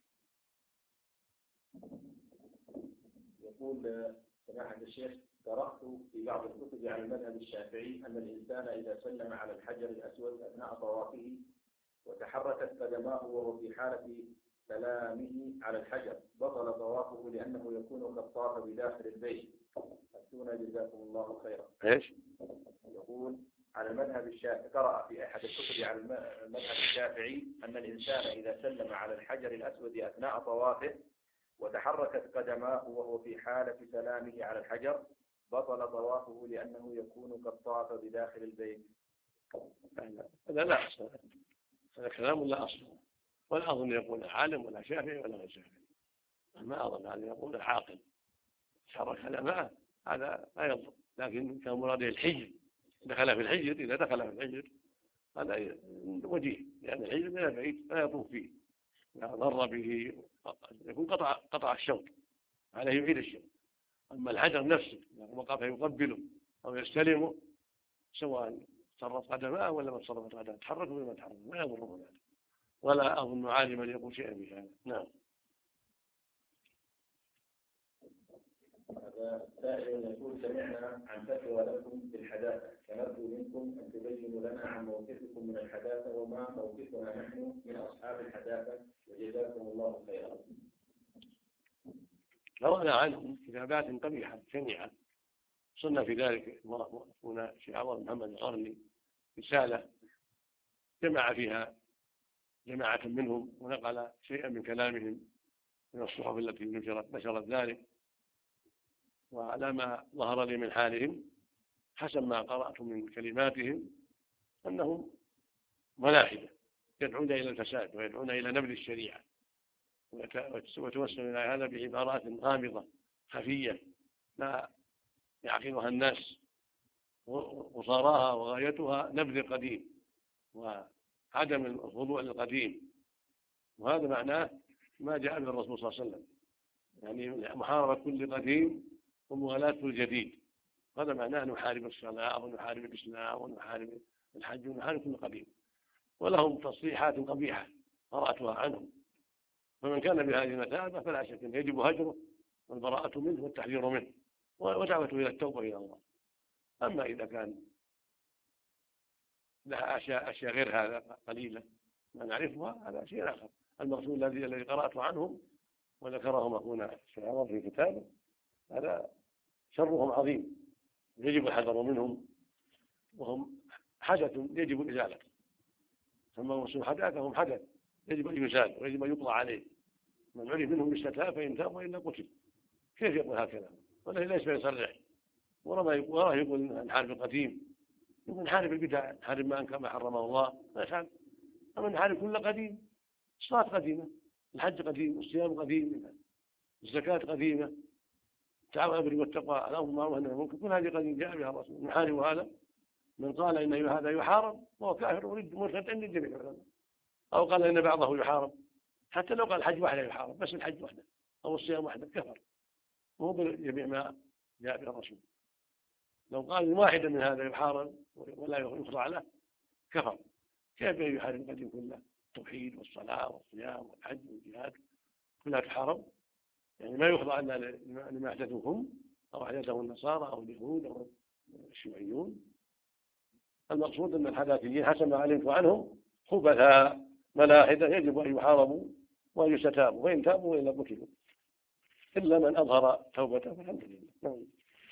يقول سماحة الشيخ: قرأت في بعض الكتب عن المذهب الشافعي أن الإنسان إذا سلم على الحجر الأسود أثناء طوافه وتحركت قدماه وهو في حالة سلامه على الحجر بطل طوافه لأنه يكون قد طاف بداخل البيت. أفتونا جزاكم الله خيرا. إيش؟ يقول على المذهب الشافعي، قرأ في أحد الكتب على المذهب الشافعي أن الإنسان إذا سلم على الحجر الأسود أثناء طوافه وتحركت قدماه وهو في حالة سلامه على الحجر بطل طوافه لأنه يكون قد طاف بداخل البيت. هذا لا أصل، هذا كلام لا أصل، ولا أظن يقول عالم ولا شافعي ولا غير شافعي، ما أظن هذا يقول العاقل تحرك هذا معه، هذا لا يضر. لكن كان مراده الحجر، دخل في الحجر، إذا دخل في الحجر هذا وجيه، لأن الحجر من البعيد لا يطوف فيه، إذا ضر به يكون قطع الشوط عليه يعيد الشوط. أما الحجر نفسه إذا وقف يقبله أو يستلمه سواء تصرف قدماه ولا ما تصرفت قدماه، تحرك ولا ما تحرك ما يضره ذلك، ولا أظن عالما يقول شيئا بهذا. نعم. هذا سائل يقول: سمعنا عن فتوى لكم بالحداثة، فنرجو منكم أن تبينوا لنا عن موقفكم من الحداثة وما موقفنا نحن من أصحاب الحداثة، وجزاكم الله خيرا. رونا عنهم كتابات قبيحة شنيعة، صنف في ذلك هنا الشيخ عوض محمد القرني رسالة جمع فيها جماعة منهم ونقل شيئا من كلامهم من الصحف التي نشرت ذلك. وعلى ما ظهر لي من حالهم حسب ما قرأت من كلماتهم أنهم ملاحدة يدعون إلى الفساد ويدعون إلى نبذ الشريعة، وتوسل إلى هذا بعبارات غامضة خفية لا يعقلها الناس، وصاراها وغايتها نبذ القديم وعدم الخضوع للقديم. وهذا معناه ما جاء به الرسول صلى الله عليه وسلم، يعني محاربة كل قديم وموالاة كل جديد. هذا معناه نحارب الصلاة ونحارب الإسلام ونحارب الحج ونحارب كل قديم. ولهم تصريحات قبيحة قرأتها عنهم، فمن كان بهذه المثابة فلا شك أن يجب هجره والبراءة منه والتحذير منه ودعوته إلى التوبة إلى الله. أما إذا كان لها أشياء غير هذا قليلة ما نعرفها هذا شيء آخر. المقصود الذي قرأت عنهم وذكرهم أخونا الشيخ عوض في كتابه هذا شرهم عظيم، يجب الحذر منهم، وهم حدث يجب إزالته، ثم وصول حدثهم حدث يجب أن يزال ويجب أن يقضى عليه. من عرف منهم يستتاب فإن تاب وإلا قتل. كيف يقول هكذا؟ ولا ليس بيصرح، وراه يقول نحارب القديم، يقول نحارب البدع، نحارب ما حرمه الله، ما يفعل. أما نحارب كل قديم، الصلاة قديمة، الحج قديم، الصيام قديم، الزكاة قديمة، تعالوا بالبر والتقوى، الأمر بالمعروف والنهي عن المنكر، كل هذه قد جاء بها الرسول. نحارب هذا، من قال إن هذا يحارب وهو كافر مرتد عند الجميع العلماء، أو قال إن بعضه يحارب، حتى لو قال الحج وحده يحارب، بس الحج وحده أو الصيام وحده كفر، مو بجميع ما جاء به الرسول. لو قال واحدا من هذا يحارب ولا يخضع له كفر. كيف يحارب القديم كله؟ التوحيد والصلاة والصيام والحج والجهاد كلها تحارب، يعني ما يخضع إلا لما أحدثوه هم أو أحدثه النصارى أو اليهود أو الشيوعيون. المقصود أن الحداثيين حسب ما علمت عنهم خبثاء ملاحدة يجب أن يحاربوا وأن يستتابوا، وإن تابوا وإلا قتلوا، إلا من أظهر توبته فالحمد لله.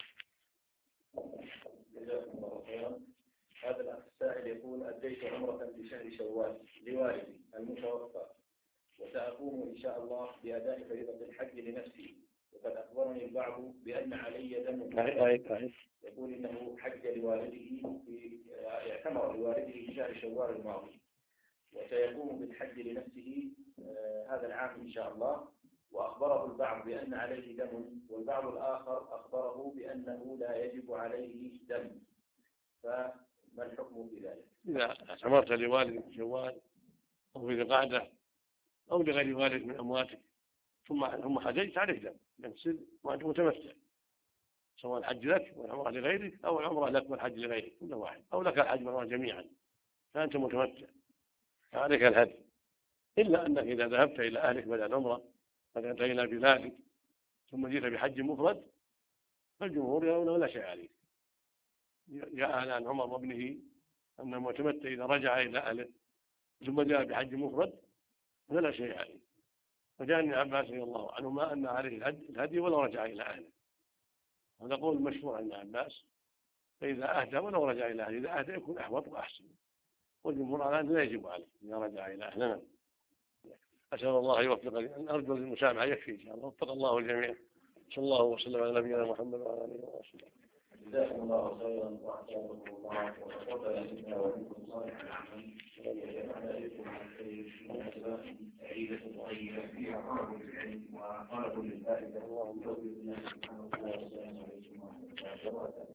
جزاكم الله خيرا. هذا الأخ السائل يقول: أديت عمرة في شهر شوال لوالدي المتوفى، وسأقوم إن شاء الله بأداء فريضة الحج لنفسي، وقد أخبرني البعض بأن علي دم يقول إنه حج لوالده اعتمر لوالده في شهر شوال الماضي، وسيقوم بالحج لنفسه هذا العام إن شاء الله. وأخبره البعض بأن عليه دم، والبعض الآخر أخبره بأنه لا يجب عليه دم، فما الحكم في ذلك؟ إذا اعتمرت لوالد شوال أو في ذي القعدة أو لغير والد من أمواتك ثم حججت عليك دم يغسل وأنت متمتع، سواء الحج لك والعمرة لغيرك أو العمرة لك والحج لغيرك، كل واحد، أو لك الحج والعمرة جميعا فأنت متمتع فعليك الهدي. إلا أنك إذا ذهبت إلى أهلك بعد العمرة فأنت إلى بلادك ثم جئت بحج مفرد فالجمهور يرون لا شيء عليك. جاء عن عمر وابنه أن المتمتع إذا رجع إلى أهله ثم جاء بحج مفرد فلا شيء عليه. فجاء ابن عباس رضي الله عنهما أن عليه الهدي ولو رجع إلى أهله، هذا قول مشهور عن ابن عباس. فإذا أهدى ولو رجع إلى أهله، إذا أهدى يكون أحوط وأحسن، والجمهور على أنه لا يجب عليه إذا رجع إلى أهلنا. أسأل الله يوفقني، أرجو المسامحة يكفي إن شاء الله. وفق الله الجميع. صلى الله وسلم على نبينا محمد وعلى آله وصحبه. جزاكم الله خيرا وأحسنكم الله وتقبل منا ومنكم صالح الأعمال وجمعنا بكم على الخير في مناسبات سعيدة طيبة فيها طلب العلم وطلب للفائدة. اللهم توفق الناس سبحانه وتعالى. السلام عليكم ورحمة الله وبركاته.